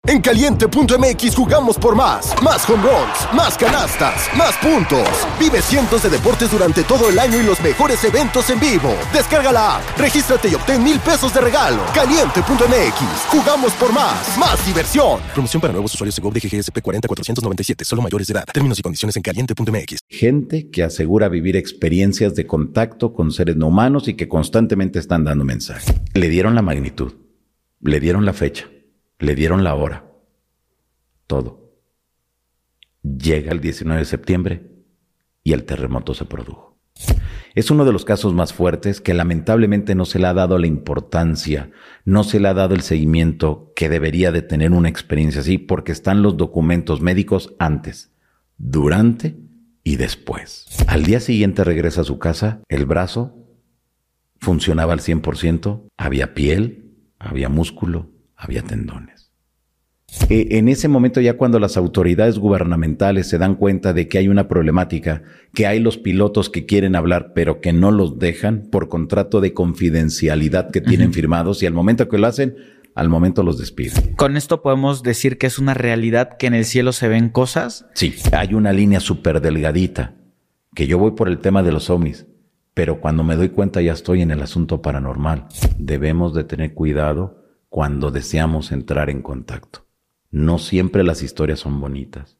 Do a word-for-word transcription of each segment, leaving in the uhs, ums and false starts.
En Caliente punto M X jugamos por más. Más home runs, más canastas, más puntos. Vive cientos de deportes durante todo el año y los mejores eventos en vivo. Descarga la app, regístrate y obtén mil pesos de regalo. Caliente punto M X. Jugamos por más. Más diversión. Promoción para nuevos usuarios de G O V de G G S P cuarenta cuatrocientos noventa y siete. Solo mayores de edad. Términos y condiciones en Caliente punto M X. Gente que asegura vivir experiencias de contacto con seres no humanos y que constantemente están dando mensajes. Le dieron la magnitud. Le dieron la fecha. Le dieron la hora. Todo. Llega el diecinueve de septiembre y el terremoto se produjo. Es uno de los casos más fuertes que lamentablemente no se le ha dado la importancia, no se le ha dado el seguimiento que debería de tener una experiencia así, porque están los documentos médicos antes, durante y después. Al día siguiente regresa a su casa, el brazo funcionaba al cien por ciento, había piel, había músculo, había tendones. Eh, en ese momento, ya cuando las autoridades gubernamentales se dan cuenta de que hay una problemática, que hay los pilotos que quieren hablar pero que no los dejan por contrato de confidencialidad que tienen uh-huh. firmados, y al momento que lo hacen, al momento los despiden. ¿Con esto podemos decir que es una realidad que en el cielo se ven cosas? Sí, hay una línea súper delgadita, que yo voy por el tema de los ovnis, pero cuando me doy cuenta ya estoy en el asunto paranormal. Debemos de tener cuidado cuando deseamos entrar en contacto. No siempre las historias son bonitas.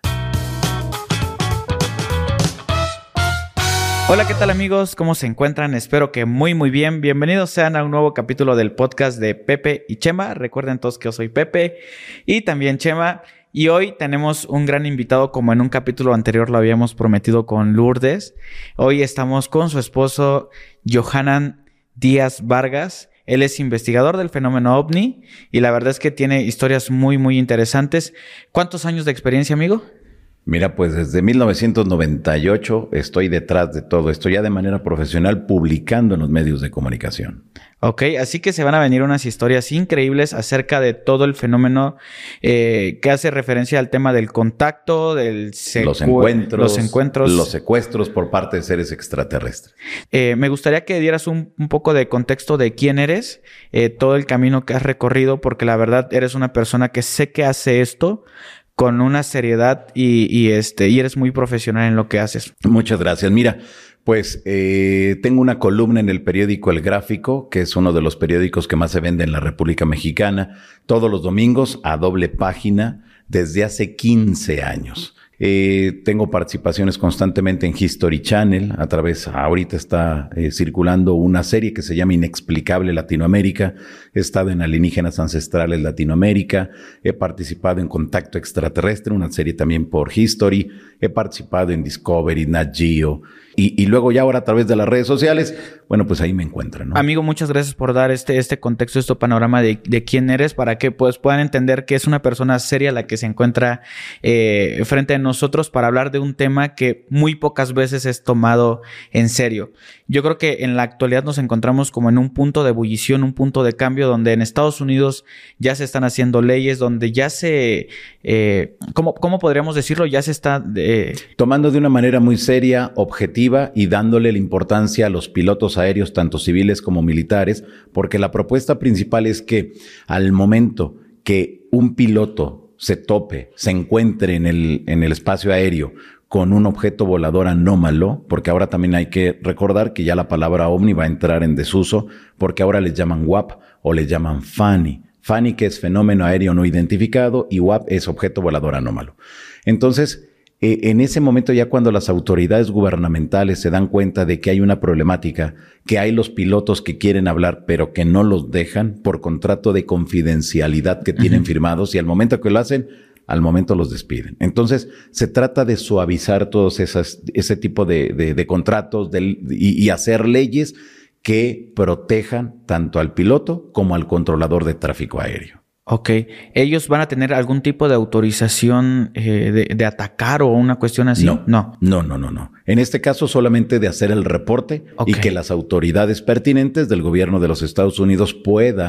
Hola, ¿qué tal amigos? ¿Cómo se encuentran? Espero que muy muy bien. Bienvenidos sean a un nuevo capítulo del podcast de Pepe y Chema. Recuerden todos que yo soy Pepe y también Chema. Y hoy tenemos un gran invitado, como en un capítulo anterior lo habíamos prometido con Lourdes. Hoy estamos con su esposo Johanan Díaz Vargas. Él es investigador del fenómeno ovni y la verdad es que tiene historias muy muy interesantes. ¿Cuántos años de experiencia, amigo? Mira, pues desde mil novecientos noventa y ocho estoy detrás de todo esto, ya de manera profesional, publicando en los medios de comunicación. Ok, así que se van a venir unas historias increíbles acerca de todo el fenómeno eh, que hace referencia al tema del contacto, del secu- los encuentros, los encuentros, los secuestros por parte de seres extraterrestres. Eh, me gustaría que dieras un, un poco de contexto de quién eres, eh, todo el camino que has recorrido, porque la verdad eres una persona que sé que hace esto con una seriedad y, y, este, y eres muy profesional en lo que haces. Muchas gracias. Mira, pues eh, tengo una columna en el periódico El Gráfico, que es uno de los periódicos que más se vende en la República Mexicana, todos los domingos a doble página desde hace quince años. Eh, tengo participaciones constantemente en History Channel, a través, ahorita está eh, circulando una serie que se llama Inexplicable Latinoamérica, he estado en Alienígenas Ancestrales Latinoamérica, he participado en Contacto Extraterrestre, una serie también por History, he participado en Discovery, Nat Geo, y, y luego ya ahora a través de las redes sociales, bueno, pues ahí me encuentran, ¿no? Amigo, muchas gracias por dar este, este contexto, este panorama de, de quién eres, para que pues puedan entender que es una persona seria la que se encuentra eh, frente a nosotros para hablar de un tema que muy pocas veces es tomado en serio. Yo creo que en la actualidad nos encontramos como en un punto de ebullición, un punto de cambio, donde en Estados Unidos ya se están haciendo leyes, donde ya se, eh, ¿cómo, cómo podríamos decirlo? Ya se está eh... tomando de una manera muy seria, objetiva, y dándole la importancia a los pilotos aéreos, tanto civiles como militares, porque la propuesta principal es que al momento que un piloto se tope, se encuentre en el, en el espacio aéreo con un objeto volador anómalo, porque ahora también hay que recordar que ya la palabra ovni va a entrar en desuso, porque ahora les llaman W A P o les llaman F A N I. F A N I, que es fenómeno aéreo no identificado, y W A P es objeto volador anómalo. Entonces, Eh, en ese momento, ya cuando las autoridades gubernamentales se dan cuenta de que hay una problemática, que hay los pilotos que quieren hablar pero que no los dejan por contrato de confidencialidad que tienen uh-huh. firmados, y al momento que lo hacen, al momento los despiden. Entonces, se trata de suavizar todos esas, ese tipo de, de, de contratos de, y, y hacer leyes que protejan tanto al piloto como al controlador de tráfico aéreo. Ok. ¿Ellos van a tener algún tipo de autorización eh, de, de atacar o una cuestión así? No, no, no, no, no, no. En este caso solamente de hacer el reporte okay. y que las autoridades pertinentes del gobierno de los Estados Unidos pueda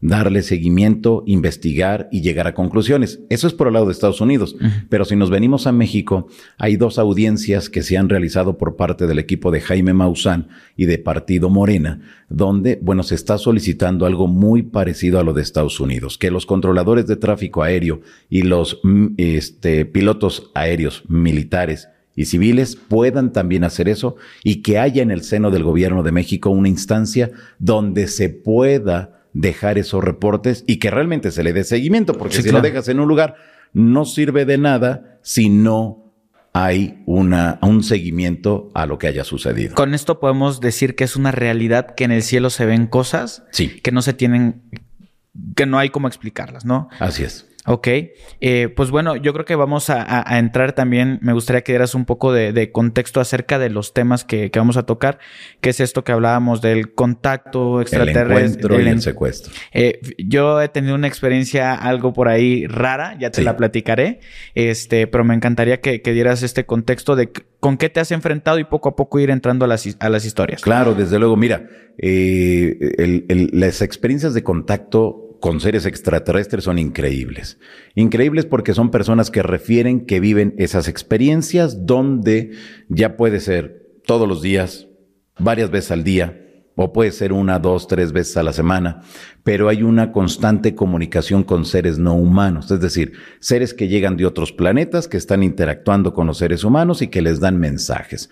darle seguimiento, investigar y llegar a conclusiones. Eso es por el lado de Estados Unidos. Uh-huh. Pero si nos venimos a México, hay dos audiencias que se han realizado por parte del equipo de Jaime Maussan y de Partido Morena, donde, bueno, se está solicitando algo muy parecido a lo de Estados Unidos, que los controladores de tráfico aéreo y los este, pilotos aéreos militares y civiles puedan también hacer eso y que haya en el seno del gobierno de México una instancia donde se pueda dejar esos reportes y que realmente se le dé seguimiento, porque sí, si claro. lo dejas en un lugar no sirve de nada si no hay una, un seguimiento a lo que haya sucedido. Con esto podemos decir que es una realidad que en el cielo se ven cosas sí. que no se tienen, que no hay cómo explicarlas, ¿no? Así es. Ok, eh, pues bueno, yo creo que vamos a, a, a entrar también, me gustaría que dieras un poco de, de contexto acerca de los temas que, que vamos a tocar, que es esto que hablábamos del contacto extraterrestre. El encuentro y el secuestro. Eh, yo he tenido una experiencia algo por ahí rara, ya te sí. la platicaré, este, pero me encantaría que, que dieras este contexto de con qué te has enfrentado y poco a poco ir entrando a las, a las historias. Claro, desde luego, mira, eh, el, el, las experiencias de contacto con seres extraterrestres son increíbles. Increíbles porque son personas que refieren que viven esas experiencias donde ya puede ser todos los días, varias veces al día, o puede ser una, dos, tres veces a la semana, pero hay una constante comunicación con seres no humanos, es decir, seres que llegan de otros planetas, que están interactuando con los seres humanos y que les dan mensajes.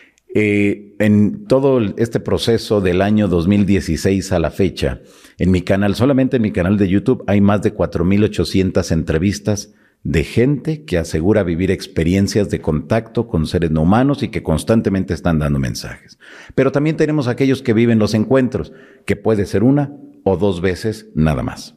Eh, en todo este proceso del año dos mil dieciséis a la fecha, en mi canal, solamente en mi canal de YouTube, hay más de cuatro mil ochocientas entrevistas de gente que asegura vivir experiencias de contacto con seres no humanos y que constantemente están dando mensajes. Pero también tenemos aquellos que viven los encuentros, que puede ser una o dos veces nada más.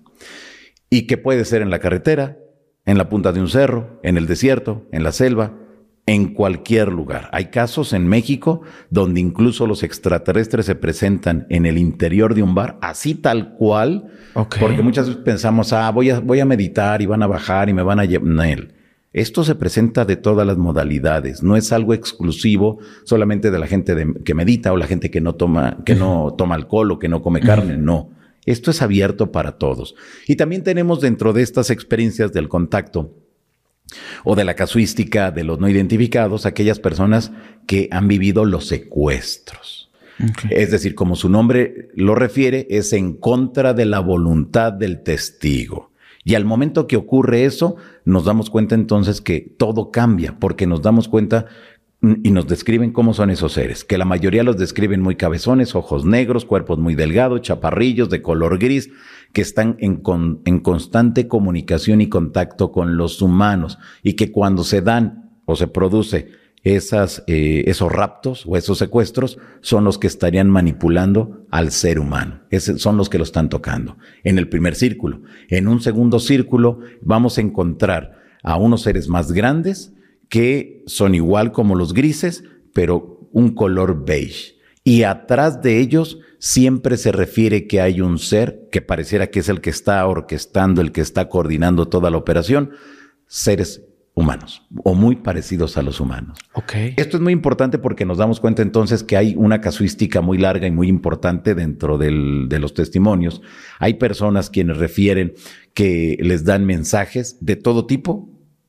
Y que puede ser en la carretera, en la punta de un cerro, en el desierto, en la selva, en cualquier lugar. Hay casos en México donde incluso los extraterrestres se presentan en el interior de un bar, así tal cual, okay. porque muchas veces pensamos, ah, voy a, voy a meditar y van a bajar y me van a llevar. Esto se presenta de todas las modalidades, no es algo exclusivo solamente de la gente de, que medita o la gente que no toma, que no toma alcohol o que no come carne, no. Esto es abierto para todos. Y también tenemos dentro de estas experiencias del contacto o de la casuística de los no identificados, aquellas personas que han vivido los secuestros. Okay. Es decir, como su nombre lo refiere, es en contra de la voluntad del testigo. Y al momento que ocurre eso, nos damos cuenta entonces que todo cambia, porque nos damos cuenta y nos describen cómo son esos seres, que la mayoría los describen muy cabezones, ojos negros, cuerpos muy delgados, chaparrillos de color gris, que están en, con, en constante comunicación y contacto con los humanos y que cuando se dan o se produce esas, eh, esos raptos o esos secuestros son los que estarían manipulando al ser humano. Ese, son los que lo están tocando. En el primer círculo. En un segundo círculo vamos a encontrar a unos seres más grandes que son igual como los grises, pero un color beige. Y atrás de ellos siempre se refiere que hay un ser que pareciera que es el que está orquestando, el que está coordinando toda la operación, seres humanos o muy parecidos a los humanos. Okay. Esto es muy importante porque nos damos cuenta entonces que hay una casuística muy larga y muy importante dentro del, de los testimonios. Hay personas quienes refieren que les dan mensajes de todo tipo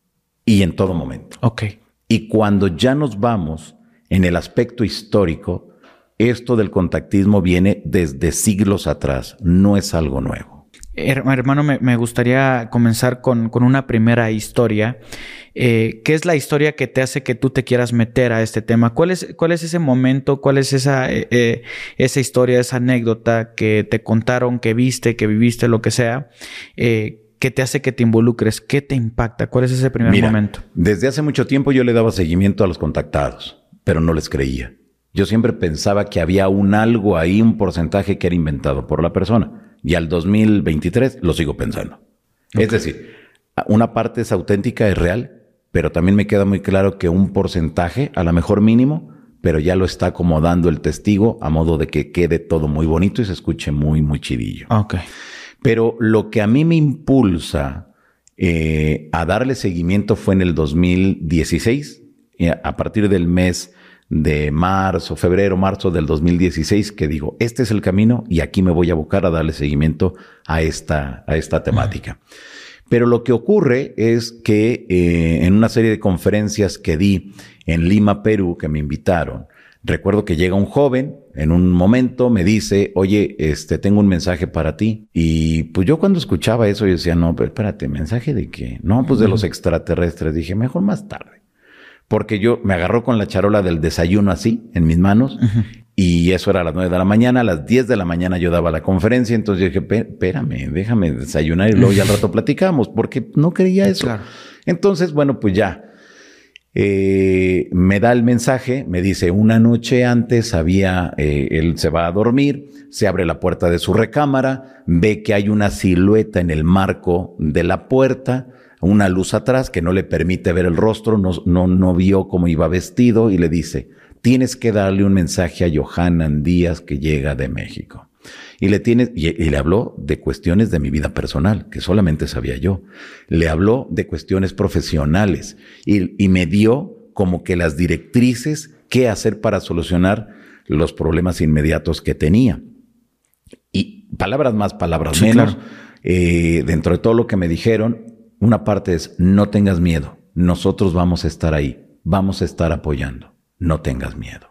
y en todo momento. Okay. Y cuando ya nos vamos en el aspecto histórico, esto del contactismo viene desde siglos atrás, no es algo nuevo. Hermano, me, me gustaría comenzar con, con una primera historia. Eh, ¿Qué es la historia que te hace que tú te quieras meter a este tema? ¿Cuál es, cuál es ese momento, cuál es esa, eh, eh, esa historia, esa anécdota que te contaron, que viste, que viviste, lo que sea, eh, que te hace que te involucres? ¿Qué te impacta? ¿Cuál es ese primer Mira, momento? Desde hace mucho tiempo yo le daba seguimiento a los contactados, pero no les creía. Yo siempre pensaba que había un algo ahí, un porcentaje que era inventado por la persona. Y al dos mil veintitrés lo sigo pensando. Okay. Es decir, una parte es auténtica, es real, pero también me queda muy claro que un porcentaje, a lo mejor mínimo, pero ya lo está acomodando el testigo a modo de que quede todo muy bonito y se escuche muy, muy chidillo. Okay. Pero lo que a mí me impulsa eh, a darle seguimiento fue en el dos mil dieciséis, a partir del mes de marzo, febrero, marzo del dos mil dieciséis, que digo, este es el camino y aquí me voy a abocar a darle seguimiento a esta, a esta temática. Pero lo que ocurre es que eh, en una serie de conferencias que di en Lima, Perú, que me invitaron, recuerdo que llega un joven, en un momento me dice, oye, este, tengo un mensaje para ti. Y pues yo cuando escuchaba eso, yo decía, no, pero espérate, ¿mensaje de qué? No, pues de los extraterrestres. Dije, mejor más tarde. Porque yo me agarró con la charola del desayuno así, en mis manos, uh-huh. y eso era a las nueve de la mañana. A las diez de la mañana yo daba la conferencia, entonces yo dije, espérame, déjame desayunar y luego ya al rato platicamos, porque no creía eso. Claro. Entonces, bueno, pues ya. Eh, me da el mensaje, me dice, una noche antes había, eh, él se va a dormir, se abre la puerta de su recámara, ve que hay una silueta en el marco de la puerta, una luz atrás que no le permite ver el rostro, no, no, no vio cómo iba vestido y le dice, tienes que darle un mensaje a Johanan Díaz que llega de México. Y le, tiene, y, y le habló de cuestiones de mi vida personal, que solamente sabía yo. Le habló de cuestiones profesionales y, y me dio como que las directrices qué hacer para solucionar los problemas inmediatos que tenía. Y palabras más, palabras sí, menos. Claro. Eh, dentro de todo lo que me dijeron, una parte es, no tengas miedo. Nosotros vamos a estar ahí. Vamos a estar apoyando. No tengas miedo.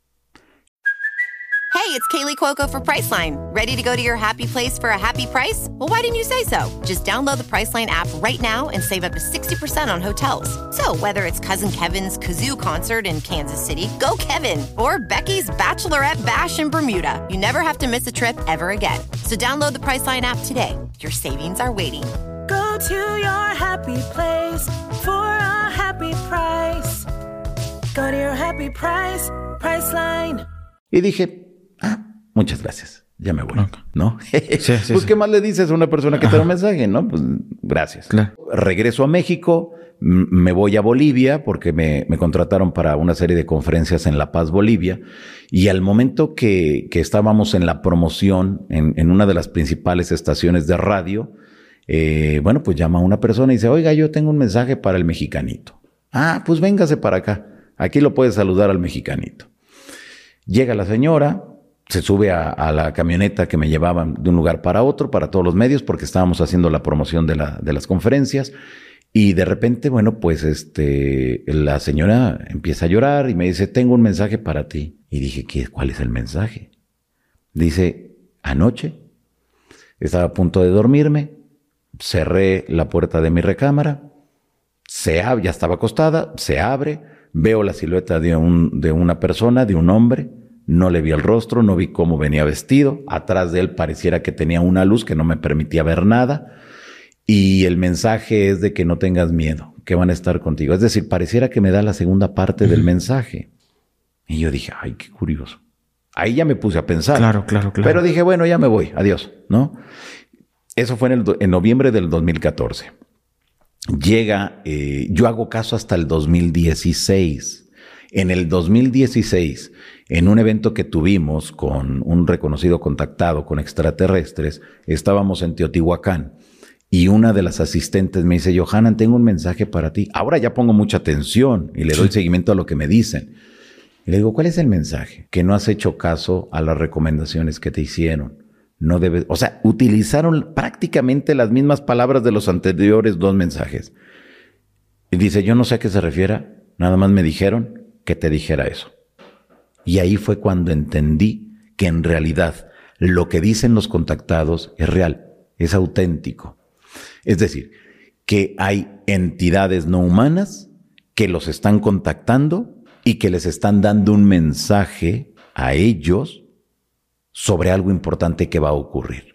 Hey, it's Kaylee Cuoco for Priceline. Ready to go to your happy place for a happy price? Well, why didn't you say so? Just download the Priceline app right now and save up to sixty percent on hotels. So whether it's Cousin Kevin's Kazoo Concert in Kansas City, go Kevin, or Becky's Bachelorette Bash in Bermuda, you never have to miss a trip ever again. So download the Priceline app today. Your savings are waiting. Go to your happy place for a happy price. Go to your happy price, Priceline. Y dije, ah, muchas gracias, ya me voy, okay. ¿no? Sí, sí, pues, sí. ¿qué más le dices a una persona que te da un mensaje, no? Pues, gracias. Claro. Regreso a México, m- me voy a Bolivia porque me, me contrataron para una serie de conferencias en La Paz, Bolivia. Y al momento que, que estábamos en la promoción en, en una de las principales estaciones de radio, eh, bueno, pues llama a una persona y dice, oiga, yo tengo un mensaje para el mexicanito. Ah, pues véngase para acá. Aquí lo puedes saludar al mexicanito. Llega la señora, se sube a, a la camioneta que me llevaban de un lugar para otro, para todos los medios, porque estábamos haciendo la promoción de, la, de las conferencias. Y de repente, bueno, pues este, la señora empieza a llorar y me dice, tengo un mensaje para ti. Y dije, ¿qué, ¿cuál es el mensaje? Dice, anoche estaba a punto de dormirme, cerré la puerta de mi recámara, se abre, ya estaba acostada, se abre, veo la silueta de, un, de una persona, de un hombre, no le vi el rostro, no vi cómo venía vestido, atrás de él pareciera que tenía una luz que no me permitía ver nada, y el mensaje es de que no tengas miedo, que van a estar contigo. Es decir, pareciera que me da la segunda parte del mensaje. Y yo dije, ay, qué curioso. Ahí ya me puse a pensar. Claro, claro, claro. Pero dije, bueno, ya me voy, adiós, ¿no? Eso fue en, el, en noviembre del dos mil catorce. Llega, eh, yo hago caso hasta el dos mil dieciséis. En el dos mil dieciséis, en un evento que tuvimos con un reconocido contactado con extraterrestres, estábamos en Teotihuacán y una de las asistentes me dice, Johanan, tengo un mensaje para ti. Ahora ya pongo mucha atención y le doy seguimiento a lo que me dicen. Y le digo, ¿cuál es el mensaje? Que no has hecho caso a las recomendaciones que te hicieron. No debes, o sea, utilizaron prácticamente las mismas palabras de los anteriores dos mensajes. Y dice, yo no sé a qué se refiera, nada más me dijeron que te dijera eso. Y ahí fue cuando entendí que en realidad lo que dicen los contactados es real, es auténtico. Es decir, que hay entidades no humanas que los están contactando y que les están dando un mensaje a ellos sobre algo importante que va a ocurrir.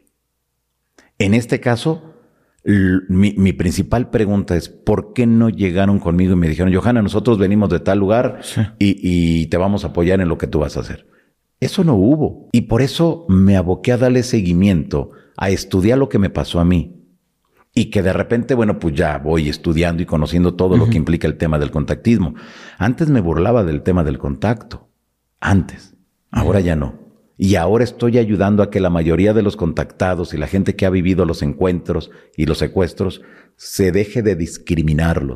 En este caso, l- mi, mi principal pregunta es, ¿por qué no llegaron conmigo y me dijeron, Johanan, nosotros venimos de tal lugar sí. y, y te vamos a apoyar en lo que tú vas a hacer? Eso no hubo. Y por eso me aboqué a darle seguimiento, a estudiar lo que me pasó a mí. Y que de repente, bueno, pues ya voy estudiando y conociendo todo uh-huh. lo que implica el tema del contactismo. Antes me burlaba del tema del contacto. Antes. Ahora uh-huh. ya no. Y ahora estoy ayudando a que la mayoría de los contactados y la gente que ha vivido los encuentros y los secuestros se deje de discriminarlos,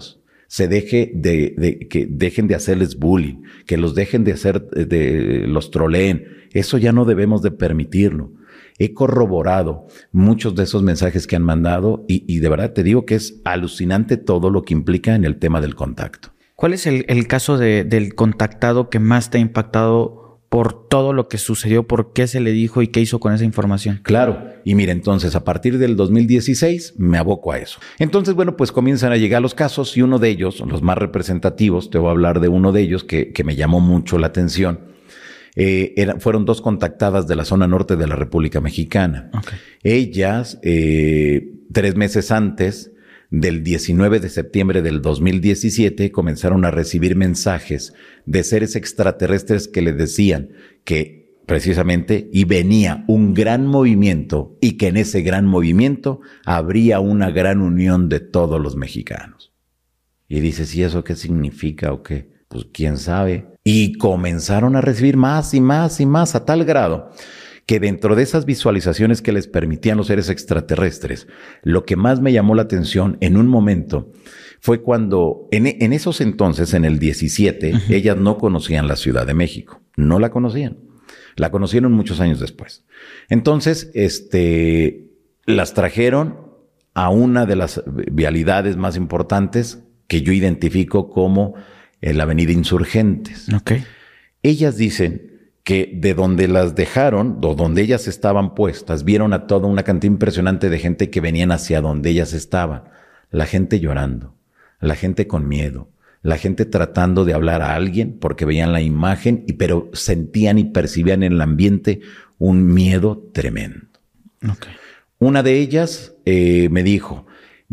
se deje de, de que dejen de hacerles bullying, que los dejen de hacer, de los troleen. Eso ya no debemos de permitirlo. He corroborado muchos de esos mensajes que han mandado y, y de verdad te digo que es alucinante todo lo que implica en el tema del contacto. ¿Cuál es el, el caso de, del contactado que más te ha impactado por todo lo que sucedió? ¿Por qué se le dijo y qué hizo con esa información? Claro. Y mira, entonces, a partir del dos mil dieciséis me aboco a eso. Entonces, bueno, pues comienzan a llegar los casos y uno de ellos, los más representativos, te voy a hablar de uno de ellos que, que me llamó mucho la atención. Eh, era, fueron dos contactadas de la zona norte de la República Mexicana. Okay. Ellas, eh, tres meses antes del diecinueve de septiembre del dos mil diecisiete, comenzaron a recibir mensajes de seres extraterrestres que les decían que precisamente y venía un gran movimiento y que en ese gran movimiento habría una gran unión de todos los mexicanos. Y dices, ¿y eso qué significa o qué? Pues quién sabe. Y comenzaron a recibir más y más y más a tal grado que dentro de esas visualizaciones que les permitían los seres extraterrestres, lo que más me llamó la atención en un momento fue cuando en, en esos entonces, en el diecisiete, uh-huh. ellas no conocían la Ciudad de México, no la conocían, la conocieron muchos años después. Entonces, este, las trajeron a una de las vialidades más importantes que yo identifico como eh, la Avenida Insurgentes. Okay. Ellas dicen que de donde las dejaron, o donde ellas estaban puestas, vieron a toda una cantidad impresionante de gente que venían hacia donde ellas estaban. La gente llorando, la gente con miedo, la gente tratando de hablar a alguien porque veían la imagen, y pero sentían y percibían en el ambiente un miedo tremendo. Okay. Una de ellas eh, me dijo,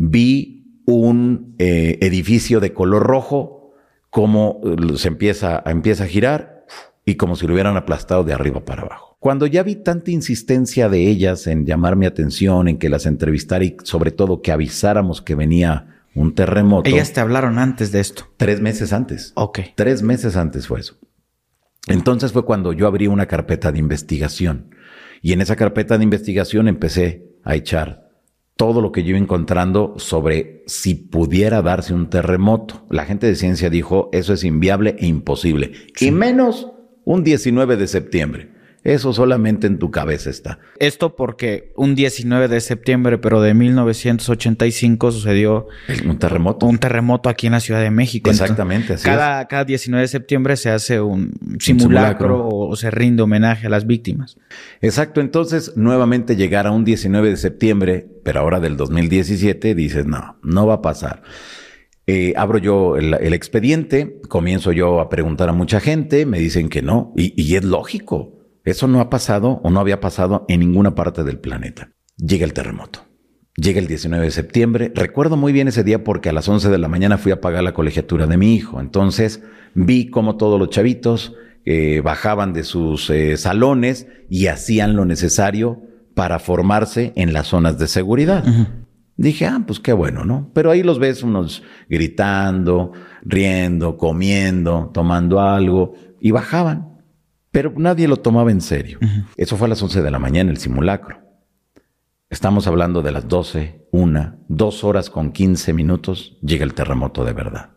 vi un eh, edificio de color rojo, como se empieza, empieza a girar, y como si lo hubieran aplastado de arriba para abajo. Cuando ya vi tanta insistencia de ellas en llamar mi atención, en que las entrevistara y sobre todo que avisáramos que venía un terremoto. ¿Ellas te hablaron antes de esto? Tres meses antes. Ok. Tres meses antes fue eso. Entonces fue cuando yo abrí una carpeta de investigación. Y en esa carpeta de investigación empecé a echar todo lo que yo iba encontrando sobre si pudiera darse un terremoto. La gente de ciencia dijo, eso es inviable e imposible. Sí. Y menos un diecinueve de septiembre. Eso solamente en tu cabeza está. Esto porque un diecinueve de septiembre, pero de mil novecientos ochenta y cinco, sucedió un terremoto. Un terremoto aquí en la Ciudad de México. Exactamente, Entonces, así cada, es. Cada diecinueve de septiembre se hace un simulacro, simulacro. O, o se rinde homenaje a las víctimas. Exacto. Entonces, nuevamente llegar a un diecinueve de septiembre, pero ahora del dos mil diecisiete, dices, no, no va a pasar. Eh, abro yo el, el expediente, comienzo yo a preguntar a mucha gente, me dicen que no, y, y es lógico. Eso no ha pasado o no había pasado en ninguna parte del planeta. Llega el terremoto. Llega el diecinueve de septiembre. Recuerdo muy bien ese día porque a las once de la mañana fui a pagar la colegiatura de mi hijo. Entonces vi cómo todos los chavitos eh, bajaban de sus eh, salones y hacían lo necesario para formarse en las zonas de seguridad. Uh-huh. Dije, ah, pues qué bueno, ¿no? Pero ahí los ves unos gritando, riendo, comiendo, tomando algo, y bajaban. Pero nadie lo tomaba en serio. Uh-huh. Eso fue a las once de la mañana, el simulacro. Estamos hablando de las doce, una, dos horas con quince minutos, llega el terremoto de verdad.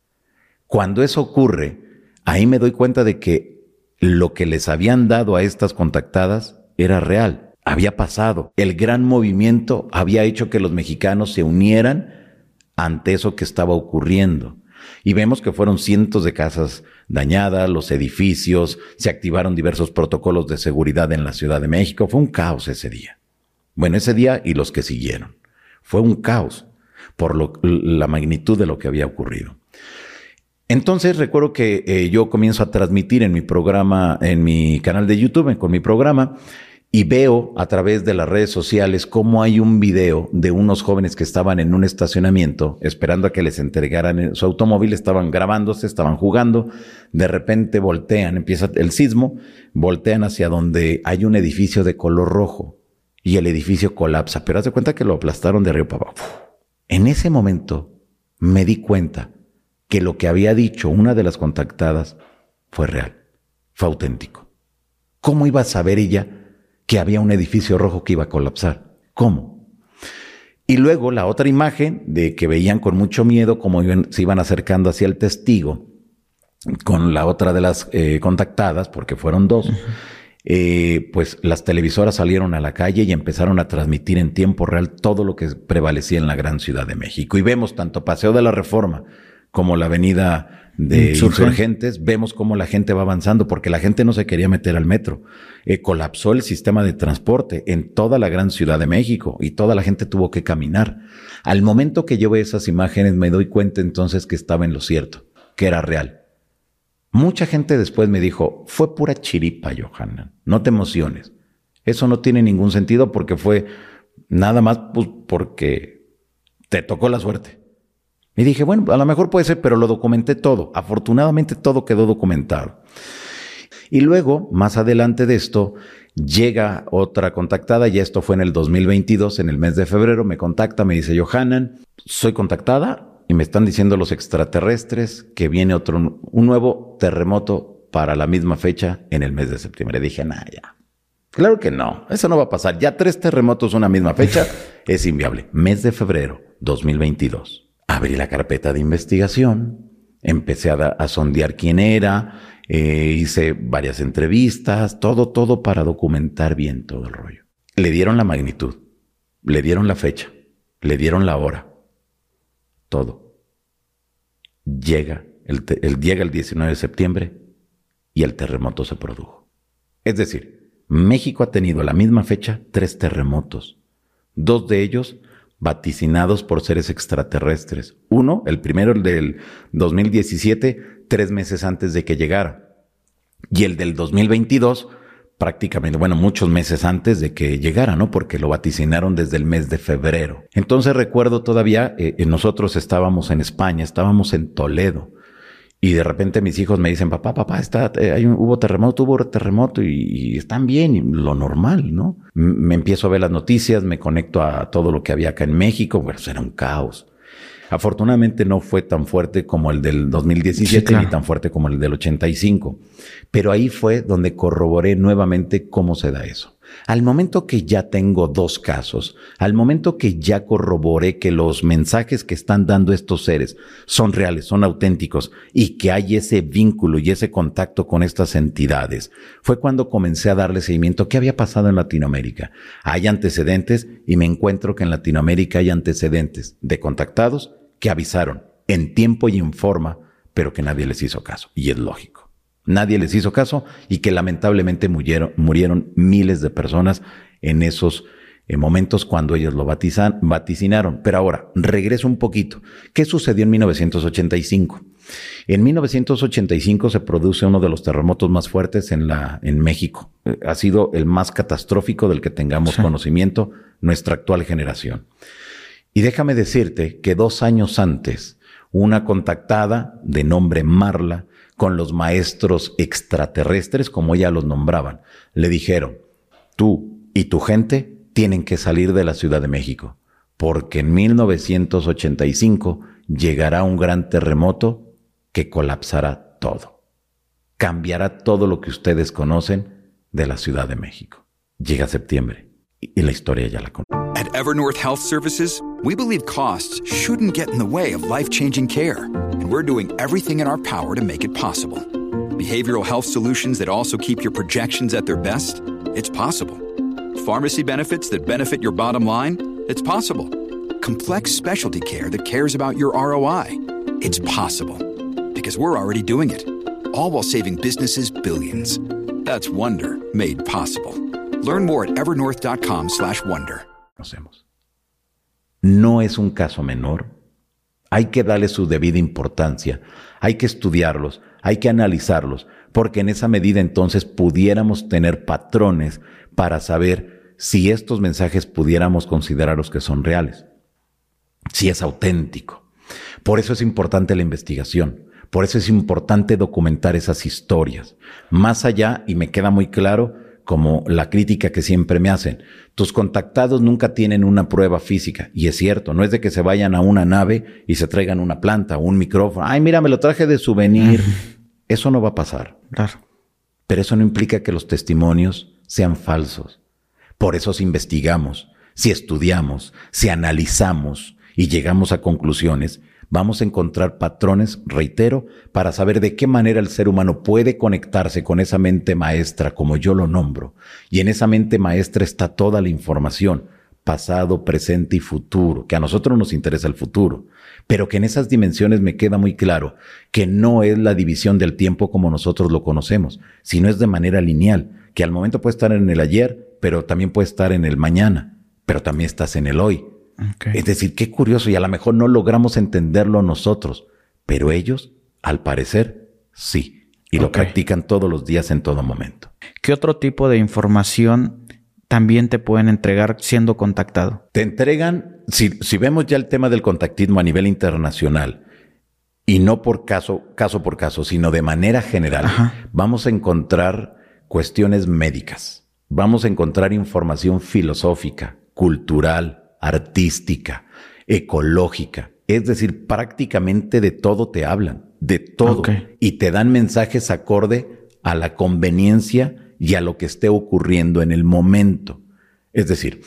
Cuando eso ocurre, ahí me doy cuenta de que lo que les habían dado a estas contactadas era real. Había pasado. El gran movimiento había hecho que los mexicanos se unieran ante eso que estaba ocurriendo. Y vemos que fueron cientos de casas dañadas, los edificios, se activaron diversos protocolos de seguridad en la Ciudad de México. Fue un caos ese día. Bueno, ese día y los que siguieron. Fue un caos por lo, la magnitud de lo que había ocurrido. Entonces recuerdo que eh, yo comienzo a transmitir en mi programa, en mi canal de YouTube, con mi programa, y veo a través de las redes sociales cómo hay un video de unos jóvenes que estaban en un estacionamiento esperando a que les entregaran su automóvil, estaban grabándose, estaban jugando, de repente voltean, empieza el sismo, voltean hacia donde hay un edificio de color rojo y el edificio colapsa, pero haz de cuenta que lo aplastaron de arriba para abajo. En ese momento me di cuenta que lo que había dicho una de las contactadas fue real, fue auténtico. ¿Cómo iba a saber ella que había un edificio rojo que iba a colapsar? ¿Cómo? Y luego la otra imagen de que veían con mucho miedo cómo iban, se iban acercando hacia el testigo con la otra de las eh, contactadas, porque fueron dos. Uh-huh. Eh, pues las televisoras salieron a la calle y empezaron a transmitir en tiempo real todo lo que prevalecía en la gran Ciudad de México. Y vemos tanto Paseo de la Reforma como la avenida de Insurgentes, Insurgentes, vemos cómo la gente va avanzando, porque la gente no se quería meter al metro. Eh, colapsó el sistema de transporte en toda la gran Ciudad de México y toda la gente tuvo que caminar. Al momento que yo veo esas imágenes me doy cuenta entonces que estaba en lo cierto, que era real. Mucha gente después me dijo, fue pura chiripa, Johanan, no te emociones. Eso no tiene ningún sentido porque fue nada más pues, porque te tocó la suerte. Y dije, bueno, a lo mejor puede ser, pero lo documenté todo. Afortunadamente todo quedó documentado. Y luego, más adelante de esto, llega otra contactada, y esto fue en el dos mil veintidós, en el mes de febrero, me contacta, me dice, Johanan, soy contactada y me están diciendo los extraterrestres que viene otro, un nuevo terremoto para la misma fecha en el mes de septiembre. Dije, nah, ya. Claro que no, eso no va a pasar. Ya tres terremotos una misma fecha es inviable. Mes de febrero, dos mil veintidós. Abrí la carpeta de investigación, empecé a, da, a sondear quién era, eh, hice varias entrevistas, todo, todo para documentar bien todo el rollo. Le dieron la magnitud, le dieron la fecha, le dieron la hora, todo. Llega el, te, el, llega el diecinueve de septiembre y el terremoto se produjo. Es decir, México ha tenido a la misma fecha tres terremotos, dos de ellos vaticinados por seres extraterrestres. Uno, el primero, el del dos mil diecisiete, tres meses antes de que llegara. Y el del dos mil veintidós, prácticamente, bueno, muchos meses antes de que llegara, ¿no? Porque lo vaticinaron desde el mes de febrero. Entonces recuerdo todavía, eh, nosotros estábamos en España, estábamos en Toledo. Y de repente mis hijos me dicen, papá, papá, está, eh, hay un, hubo terremoto, hubo terremoto y, y están bien, y lo normal, ¿no? M- me empiezo a ver las noticias, me conecto a todo lo que había acá en México, bueno, era un caos. Afortunadamente no fue tan fuerte como el del dos mil diecisiete, sí, claro, ni tan fuerte como el del ochenta y cinco. Pero ahí fue donde corroboré nuevamente cómo se da eso. Al momento que ya tengo dos casos, al momento que ya corroboré que los mensajes que están dando estos seres son reales, son auténticos y que hay ese vínculo y ese contacto con estas entidades, fue cuando comencé a darle seguimiento. ¿Qué había pasado en Latinoamérica? Hay antecedentes y me encuentro que en Latinoamérica hay antecedentes de contactados que avisaron en tiempo y en forma, pero que nadie les hizo caso. Y es lógico. Nadie les hizo caso y que lamentablemente murieron, murieron miles de personas en esos eh, momentos cuando ellos lo batizan, vaticinaron. Pero ahora, regreso un poquito. ¿Qué sucedió en mil novecientos ochenta y cinco? En mil novecientos ochenta y cinco se produce uno de los terremotos más fuertes en, la, en México. Eh, ha sido el más catastrófico del que tengamos sí. conocimiento, nuestra actual generación. Y déjame decirte que dos años antes, una contactada de nombre Marla, con los maestros extraterrestres, como ella los nombraban, le dijeron, tú y tu gente tienen que salir de la Ciudad de México, porque en mil novecientos ochenta y cinco llegará un gran terremoto que colapsará todo. Cambiará todo lo que ustedes conocen de la Ciudad de México. Llega septiembre y la historia ya la conocen. At Evernorth Health Services, we believe costs shouldn't get in the way of life-changing care, and we're doing everything in our power to make it possible. Behavioral health solutions that also keep your projections at their best? It's possible. Pharmacy benefits that benefit your bottom line? It's possible. Complex specialty care that cares about your R O I? It's possible. Because we're already doing it. All while saving businesses billions. That's Wonder made possible. Learn more at evernorth.com slash wonder. No es un caso menor. Hay que darle su debida importancia. Hay que estudiarlos, hay que analizarlos, porque en esa medida entonces pudiéramos tener patrones para saber si estos mensajes pudiéramos considerarlos que son reales, si es auténtico. Por eso es importante la investigación. Por eso es importante documentar esas historias. Más allá, y me queda muy claro, como la crítica que siempre me hacen, tus contactados nunca tienen una prueba física. Y es cierto, no es de que se vayan a una nave y se traigan una planta o un micrófono. Ay, mira, me lo traje de souvenir. Eso no va a pasar. Claro. Pero eso no implica que los testimonios sean falsos. Por eso investigamos. Si estudiamos, si analizamos y llegamos a conclusiones, vamos a encontrar patrones, reitero, para saber de qué manera el ser humano puede conectarse con esa mente maestra, como yo lo nombro. Y en esa mente maestra está toda la información, pasado, presente y futuro, que a nosotros nos interesa el futuro, pero que en esas dimensiones me queda muy claro que no es la división del tiempo como nosotros lo conocemos, sino es de manera lineal, que al momento puede estar en el ayer, pero también puede estar en el mañana, pero también estás en el hoy. Okay. Es decir, qué curioso, y a lo mejor no logramos entenderlo nosotros, pero ellos, al parecer, sí, y okay. lo practican todos los días en todo momento. ¿Qué otro tipo de información también te pueden entregar siendo contactado? Te entregan, si, si vemos ya el tema del contactismo a nivel internacional, y no por caso, caso por caso, sino de manera general, Ajá. vamos a encontrar cuestiones médicas, vamos a encontrar información filosófica, cultural, artística, ecológica. Es decir, prácticamente de todo te hablan, de todo. Okay. Y te dan mensajes acorde a la conveniencia y a lo que esté ocurriendo en el momento. Es decir,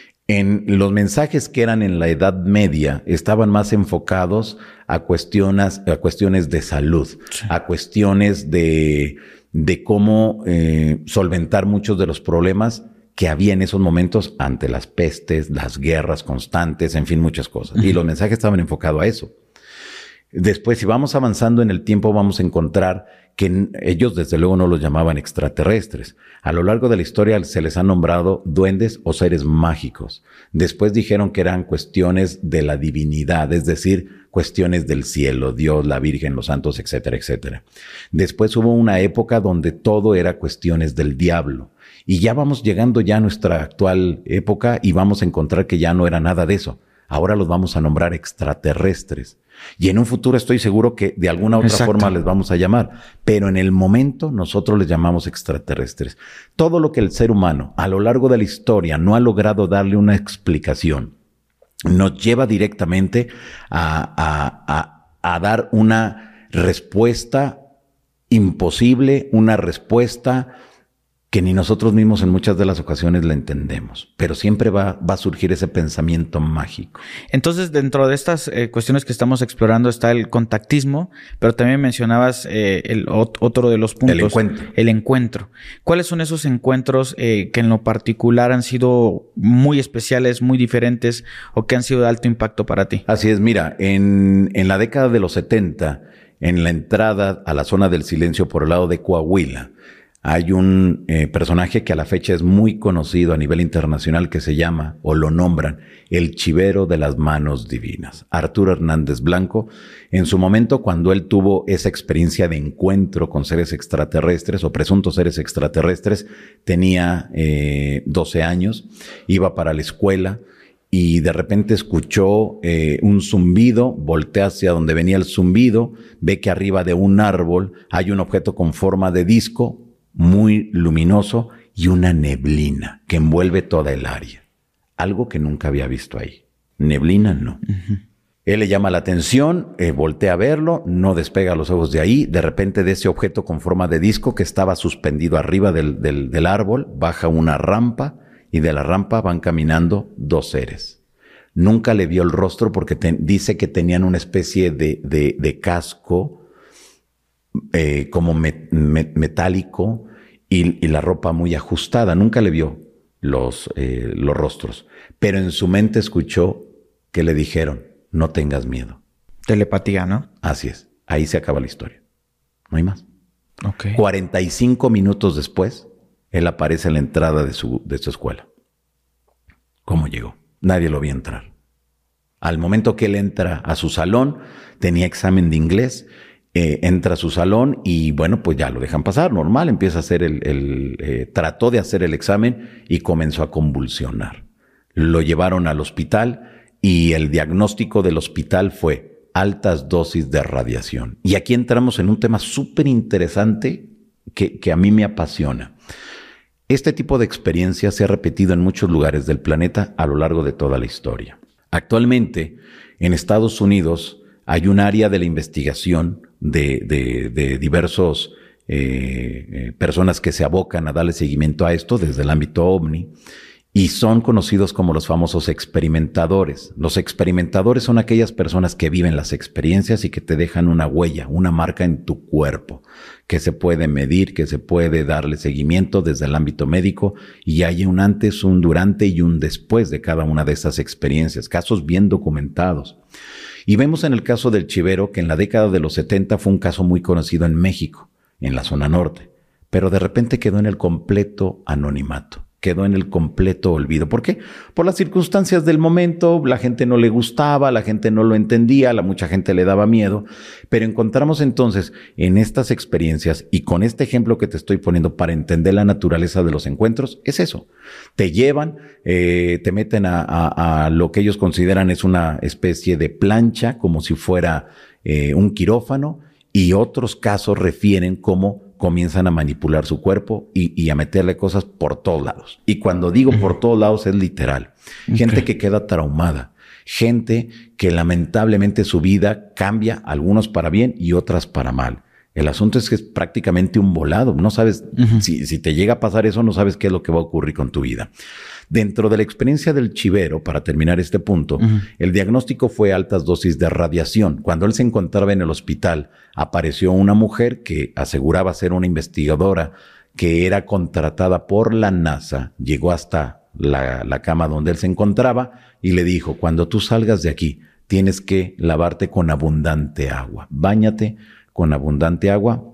en los mensajes que eran en la Edad Media estaban más enfocados a cuestiones, a cuestiones de salud, sí. a cuestiones de, de cómo eh, solventar muchos de los problemas que había en esos momentos ante las pestes, las guerras constantes, en fin, muchas cosas. Uh-huh. Y los mensajes estaban enfocados a eso. Después, si vamos avanzando en el tiempo, vamos a encontrar que ellos desde luego no los llamaban extraterrestres. A lo largo de la historia se les ha nombrado duendes o seres mágicos. Después dijeron que eran cuestiones de la divinidad, es decir, cuestiones del cielo, Dios, la Virgen, los santos, etcétera, etcétera. Después hubo una época donde todo era cuestiones del diablo. Y ya vamos llegando ya a nuestra actual época y vamos a encontrar que ya no era nada de eso. Ahora los vamos a nombrar extraterrestres. Y en un futuro estoy seguro que de alguna otra Exacto. forma les vamos a llamar. Pero en el momento nosotros les llamamos extraterrestres. Todo lo que el ser humano a lo largo de la historia no ha logrado darle una explicación, nos lleva directamente a, a, a, a dar una respuesta imposible, una respuesta que ni nosotros mismos en muchas de las ocasiones la entendemos, pero siempre va, va a surgir ese pensamiento mágico. Entonces, dentro de estas eh, cuestiones que estamos explorando está el contactismo, pero también mencionabas eh, el ot- otro de los puntos. El encuentro. El encuentro. ¿Cuáles son esos encuentros eh, que en lo particular han sido muy especiales, muy diferentes o que han sido de alto impacto para ti? Así es, mira, en, en la década de los setenta, en la entrada a la zona del silencio por el lado de Coahuila, hay un eh, personaje que a la fecha es muy conocido a nivel internacional que se llama, o lo nombran, el chivero de las manos divinas. Arturo Hernández Blanco, en su momento cuando él tuvo esa experiencia de encuentro con seres extraterrestres o presuntos seres extraterrestres, tenía eh, doce años, iba para la escuela y de repente escuchó eh, un zumbido, voltea hacia donde venía el zumbido, ve que arriba de un árbol hay un objeto con forma de disco, muy luminoso y una neblina que envuelve toda el área. Algo que nunca había visto ahí. Neblina no. Uh-huh. Él le llama la atención, eh, voltea a verlo, no despega los ojos de ahí. De repente de ese objeto con forma de disco que estaba suspendido arriba del, del, del árbol, baja una rampa y de la rampa van caminando dos seres. Nunca le vio el rostro porque te, dice que tenían una especie de, de, de casco Eh, como met, met, metálico y, y la ropa muy ajustada. Nunca le vio los, eh, los rostros, pero en su mente escuchó que le dijeron, no tengas miedo. Telepatía, ¿no? Así es. Ahí se acaba la historia. No hay más. Okay. cuarenta y cinco minutos después, él aparece en la entrada de su, de su escuela. ¿Cómo llegó? Nadie lo vio entrar. Al momento que él entra a su salón, tenía examen de inglés. Eh, entra a su salón y bueno, pues ya lo dejan pasar, normal, empieza a hacer el, el eh, trató de hacer el examen y comenzó a convulsionar. Lo llevaron al hospital y el diagnóstico del hospital fue altas dosis de radiación. Y aquí entramos en un tema súper interesante que, que a mí me apasiona. Este tipo de experiencia se ha repetido en muchos lugares del planeta a lo largo de toda la historia. Actualmente, en Estados Unidos, hay un área de la investigación de, de, de diversos eh, eh, personas que se abocan a darle seguimiento a esto desde el ámbito ovni y son conocidos como los famosos experimentadores. Los experimentadores son aquellas personas que viven las experiencias y que te dejan una huella, una marca en tu cuerpo, que se puede medir, que se puede darle seguimiento desde el ámbito médico, y hay un antes, un durante y un después de cada una de esas experiencias, casos bien documentados. Y vemos en el caso del chivero que en la década de los setenta fue un caso muy conocido en México, en la zona norte, pero de repente quedó en el completo anonimato. Quedó en el completo olvido. ¿Por qué? Por las circunstancias del momento, la gente no le gustaba, la gente no lo entendía, la mucha gente le daba miedo, pero encontramos entonces en estas experiencias y con este ejemplo que te estoy poniendo para entender la naturaleza de los encuentros, es eso. Te llevan, eh, te meten a, a, a lo que ellos consideran es una especie de plancha, como si fuera eh, un quirófano, y otros casos refieren cómo comienzan a manipular su cuerpo y, y a meterle cosas por todos lados. Y cuando digo por todos lados es literal. Okay. Gente que queda traumada. Gente que lamentablemente su vida cambia, algunos para bien y otras para mal. El asunto es que es prácticamente un volado. No sabes, uh-huh. si, si te llega a pasar eso, no sabes qué es lo que va a ocurrir con tu vida. Dentro de la experiencia del chivero, para terminar este punto, uh-huh. el diagnóstico fue altas dosis de radiación. Cuando él se encontraba en el hospital, apareció una mujer que aseguraba ser una investigadora que era contratada por la NASA, llegó hasta la, la cama donde él se encontraba y le dijo, cuando tú salgas de aquí, tienes que lavarte con abundante agua. Báñate con abundante agua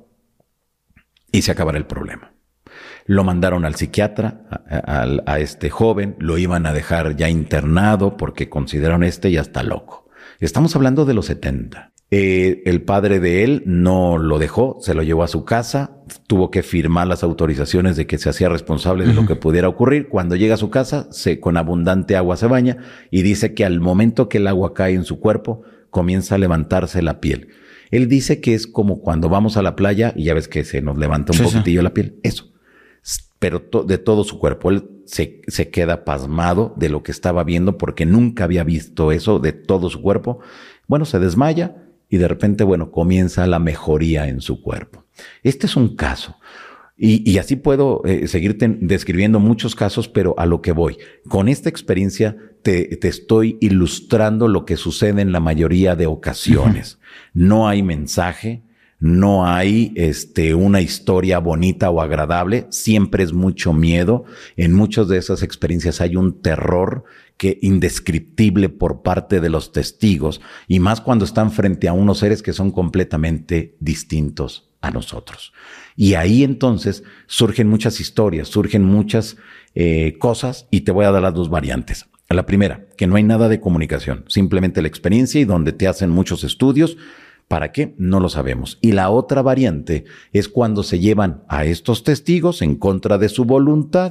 y se acabará el problema. Lo mandaron al psiquiatra, a, a, a este joven, lo iban a dejar ya internado porque consideraron este ya está loco. Estamos hablando de los setenta. Eh, el padre de él no lo dejó, se lo llevó a su casa, tuvo que firmar las autorizaciones de que se hacía responsable de uh-huh. lo que pudiera ocurrir. Cuando llega a su casa, se, con abundante agua se baña y dice que al momento que el agua cae en su cuerpo, comienza a levantarse la piel. Él dice que es como cuando vamos a la playa y ya ves que se nos levanta un sí, poquitillo sí. la piel. Eso. Pero to- de todo su cuerpo. Él se, se queda pasmado de lo que estaba viendo porque nunca había visto eso de todo su cuerpo. Bueno, se desmaya y de repente, bueno, comienza la mejoría en su cuerpo. Este es un caso. Y, y así puedo eh, seguirte describiendo muchos casos, pero a lo que voy. Con esta experiencia te, te estoy ilustrando lo que sucede en la mayoría de ocasiones. Uh-huh. No hay mensaje, no hay este, una historia bonita o agradable, siempre es mucho miedo. En muchas de esas experiencias hay un terror que indescriptible por parte de los testigos, y más cuando están frente a unos seres que son completamente distintos a nosotros. Y ahí entonces surgen muchas historias, surgen muchas eh, cosas, y te voy a dar las dos variantes. La primera, que no hay nada de comunicación, simplemente la experiencia y donde te hacen muchos estudios. ¿Para qué? No lo sabemos. Y la otra variante es cuando se llevan a estos testigos en contra de su voluntad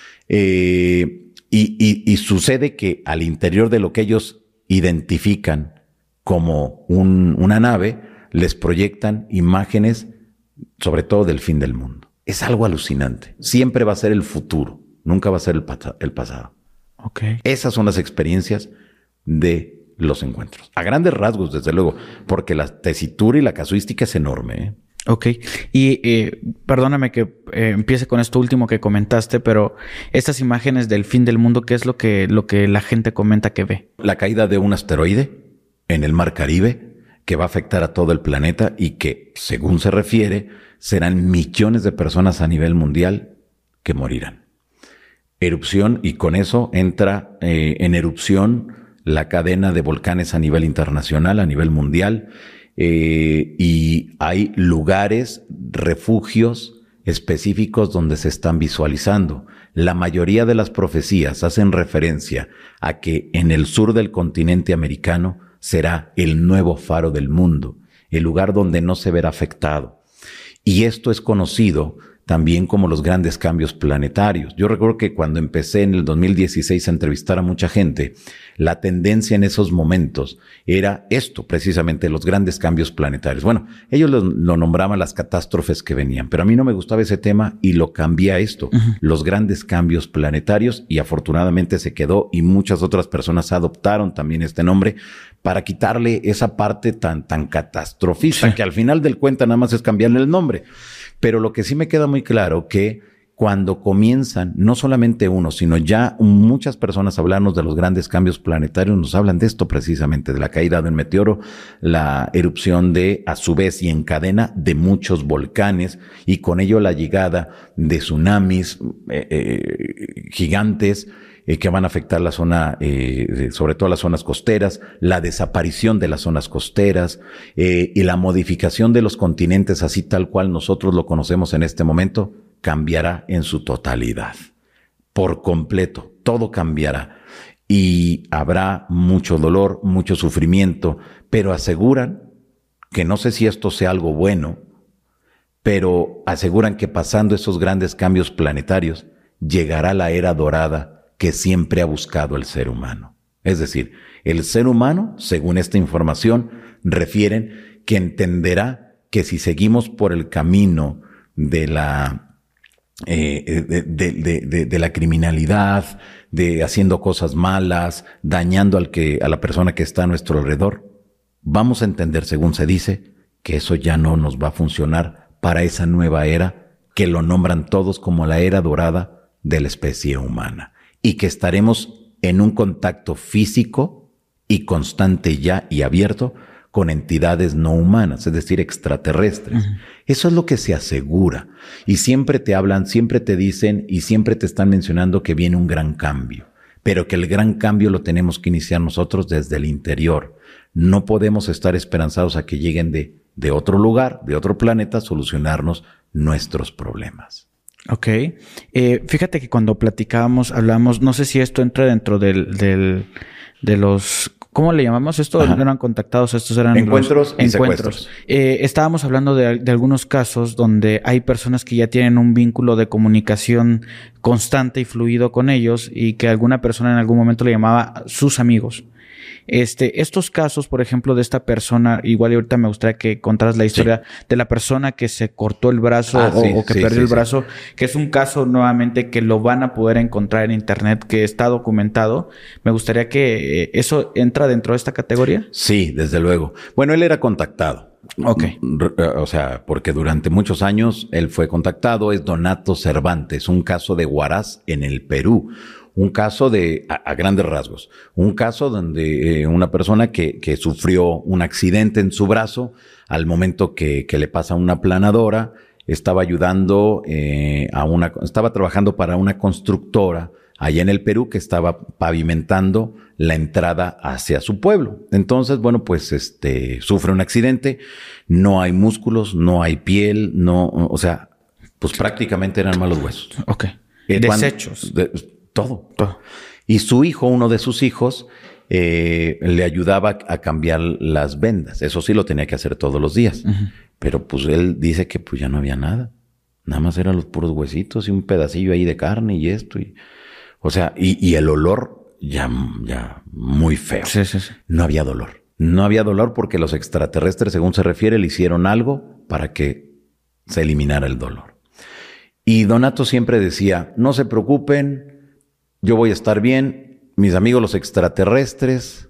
eh, y, y, y sucede que al interior de lo que ellos identifican como un, una nave, les proyectan imágenes sobre todo del fin del mundo. Es algo alucinante. Siempre va a ser el futuro, nunca va a ser el, pas- el pasado. Okay. Esas son las experiencias de los encuentros. A grandes rasgos, desde luego, porque la tesitura y la casuística es enorme, ¿eh? Ok. Y eh, perdóname que eh, empiece con esto último que comentaste, pero estas imágenes del fin del mundo, ¿qué es lo que, lo que la gente comenta que ve? La caída de un asteroide en el Mar Caribe que va a afectar a todo el planeta y que, según se refiere, serán millones de personas a nivel mundial que morirán. Erupción, y con eso entra eh, en erupción la cadena de volcanes a nivel internacional, a nivel mundial, eh, y hay lugares, refugios específicos donde se están visualizando. La mayoría de las profecías hacen referencia a que en el sur del continente americano será el nuevo faro del mundo, el lugar donde no se verá afectado. Y esto es conocido también como los grandes cambios planetarios. Yo recuerdo que cuando empecé en el dos mil dieciséis a entrevistar a mucha gente, la tendencia en esos momentos era esto, precisamente, los grandes cambios planetarios. Bueno, ellos lo, lo nombraban las catástrofes que venían, pero a mí no me gustaba ese tema y lo cambié a esto, uh-huh. los grandes cambios planetarios, y afortunadamente se quedó y muchas otras personas adoptaron también este nombre para quitarle esa parte tan, tan catastrofista, sí. que al final del cuenta nada más es cambiarle el nombre. Pero lo que sí me queda muy claro que cuando comienzan, no solamente uno, sino ya muchas personas a hablarnos de los grandes cambios planetarios, nos hablan de esto precisamente, de la caída de un meteoro, la erupción de, a su vez y en cadena, de muchos volcanes, y con ello la llegada de tsunamis eh, eh, gigantes, Eh, que van a afectar la zona, eh, sobre todo las zonas costeras, la desaparición de las zonas costeras eh, y la modificación de los continentes así tal cual nosotros lo conocemos en este momento, cambiará en su totalidad, por completo, todo cambiará y habrá mucho dolor, mucho sufrimiento, pero aseguran que no sé si esto sea algo bueno, pero aseguran que pasando esos grandes cambios planetarios llegará la era dorada que siempre ha buscado el ser humano. Es decir, el ser humano, según esta información, refieren que entenderá que si seguimos por el camino de la, eh, de, de, de, de, de la criminalidad, de haciendo cosas malas, dañando al que, a la persona que está a nuestro alrededor, vamos a entender, según se dice, que eso ya no nos va a funcionar para esa nueva era que lo nombran todos como la era dorada de la especie humana. Y que estaremos en un contacto físico y constante ya y abierto con entidades no humanas, es decir, extraterrestres. Uh-huh. Eso es lo que se asegura. Y siempre te hablan, siempre te dicen y siempre te están mencionando que viene un gran cambio, pero que el gran cambio lo tenemos que iniciar nosotros desde el interior. No podemos estar esperanzados a que lleguen de, de otro lugar, de otro planeta, a solucionarnos nuestros problemas. Ok. Eh, fíjate que cuando platicábamos, hablábamos, no sé si esto entra dentro del, del, de los, ¿cómo le llamamos esto? Ajá. No eran contactados, estos eran encuentros y encuentros. secuestros. Eh, estábamos hablando de, de algunos casos donde hay personas que ya tienen un vínculo de comunicación constante y fluido con ellos y que alguna persona en algún momento le llamaba sus amigos. Este, estos casos, por ejemplo, de esta persona, igual y ahorita me gustaría que contaras la historia sí. de la persona que se cortó el brazo ah, o, sí, o que sí, perdió sí, el brazo, sí. que es un caso nuevamente que lo van a poder encontrar en internet, que está documentado. Me gustaría que eh, eso entra dentro de esta categoría. Sí, desde luego. Bueno, él era contactado. Ok. O sea, porque durante muchos años él fue contactado. Es Donato Cervantes, un caso de Huaraz en el Perú. Un caso de, a, a grandes rasgos, un caso donde eh, una persona que, que sufrió un accidente en su brazo, al momento que, que le pasa una planadora, estaba ayudando eh, a una, estaba trabajando para una constructora allá en el Perú que estaba pavimentando la entrada hacia su pueblo. Entonces, bueno, pues este, sufre un accidente, no hay músculos, no hay piel, no, o sea, pues prácticamente eran malos huesos. Ok. Eh, Desechos. Cuando, de, Todo, todo. Y su hijo, uno de sus hijos, eh, le ayudaba a cambiar las vendas. Eso sí lo tenía que hacer todos los días. Uh-huh. Pero pues él dice que pues ya no había nada. Nada más eran los puros huesitos y un pedacillo ahí de carne y esto. Y, o sea, y, y el olor ya, ya muy feo. Sí, sí, sí. No había dolor. No había dolor porque los extraterrestres, según se refiere, le hicieron algo para que se eliminara el dolor. Y Donato siempre decía, no se preocupen, yo voy a estar bien, mis amigos los extraterrestres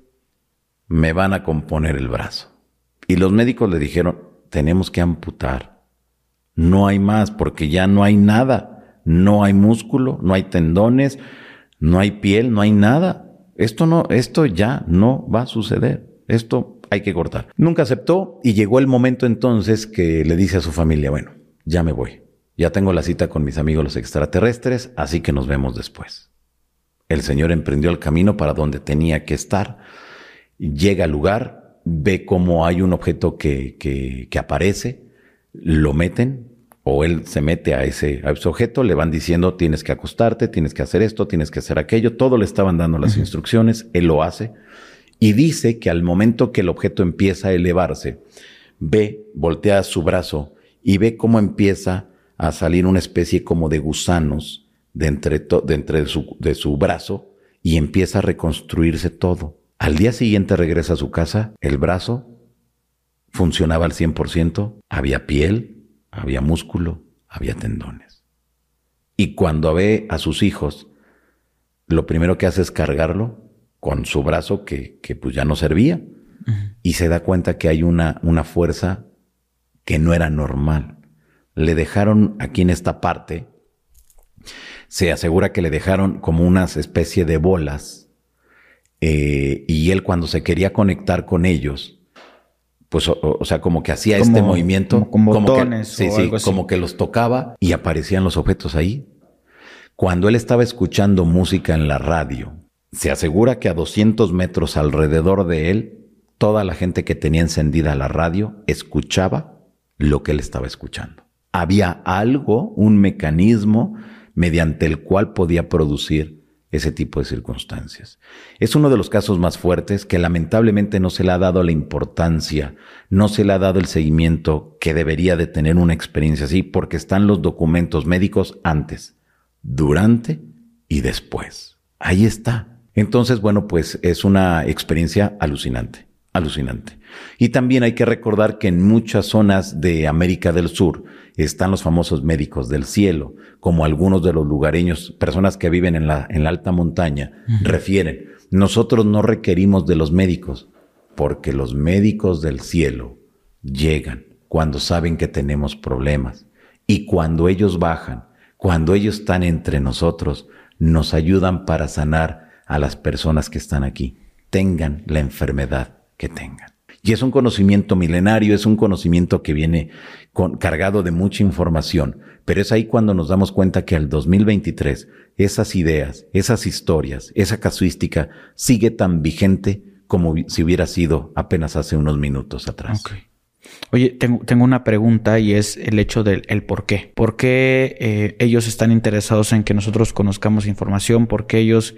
me van a componer el brazo. Y los médicos le dijeron, tenemos que amputar. No hay más, porque ya no hay nada. No hay músculo, no hay tendones, no hay piel, no hay nada. Esto no, esto ya no va a suceder. Esto hay que cortar. Nunca aceptó y llegó el momento entonces que le dice a su familia, bueno, ya me voy. Ya tengo la cita con mis amigos los extraterrestres, así que nos vemos después. El señor emprendió el camino para donde tenía que estar, llega al lugar, ve cómo hay un objeto que, que, que aparece, lo meten, o él se mete a ese, a ese objeto, le van diciendo tienes que acostarte, tienes que hacer esto, tienes que hacer aquello, todo le estaban dando las uh-huh. instrucciones, él lo hace, y dice que al momento que el objeto empieza a elevarse, ve, voltea su brazo y ve cómo empieza a salir una especie como de gusanos de entre, to, de, entre su, de su brazo y empieza a reconstruirse todo. Al día siguiente regresa a su casa, el brazo funcionaba al cien por ciento, había piel, había músculo, había tendones. Y cuando ve a sus hijos, lo primero que hace es cargarlo con su brazo que, que pues ya no servía uh-huh. y se da cuenta que hay una, una fuerza que no era normal. Le dejaron aquí en esta parte Se asegura que le dejaron como una especie de bolas eh, y él cuando se quería conectar con ellos, pues o, o sea, como que hacía como, este movimiento. Como con botones como que, o sí, algo sí, así. como que los tocaba y aparecían los objetos ahí. Cuando él estaba escuchando música en la radio, se asegura que a doscientos metros alrededor de él, toda la gente que tenía encendida la radio escuchaba lo que él estaba escuchando. Había algo, un mecanismo mediante el cual podía producir ese tipo de circunstancias. Es uno de los casos más fuertes que lamentablemente no se le ha dado la importancia, no se le ha dado el seguimiento que debería de tener una experiencia así, porque están los documentos médicos antes, durante y después. Ahí está. Entonces, bueno, pues es una experiencia alucinante, alucinante. Y también hay que recordar que en muchas zonas de América del Sur están los famosos médicos del cielo, como algunos de los lugareños, personas que viven en la, en la alta montaña, uh-huh. refieren. Nosotros no requerimos de los médicos, porque los médicos del cielo llegan cuando saben que tenemos problemas. Y cuando ellos bajan, cuando ellos están entre nosotros, nos ayudan para sanar a las personas que están aquí, tengan la enfermedad que tengan. Y es un conocimiento milenario, es un conocimiento que viene con, cargado de mucha información, pero es ahí cuando nos damos cuenta que al dos mil veintitrés esas ideas, esas historias, esa casuística sigue tan vigente como si hubiera sido apenas hace unos minutos atrás. Okay. Oye, tengo, tengo una pregunta y es el hecho del el por qué. ¿Por qué eh, ellos están interesados en que nosotros conozcamos información? ¿Por qué ellos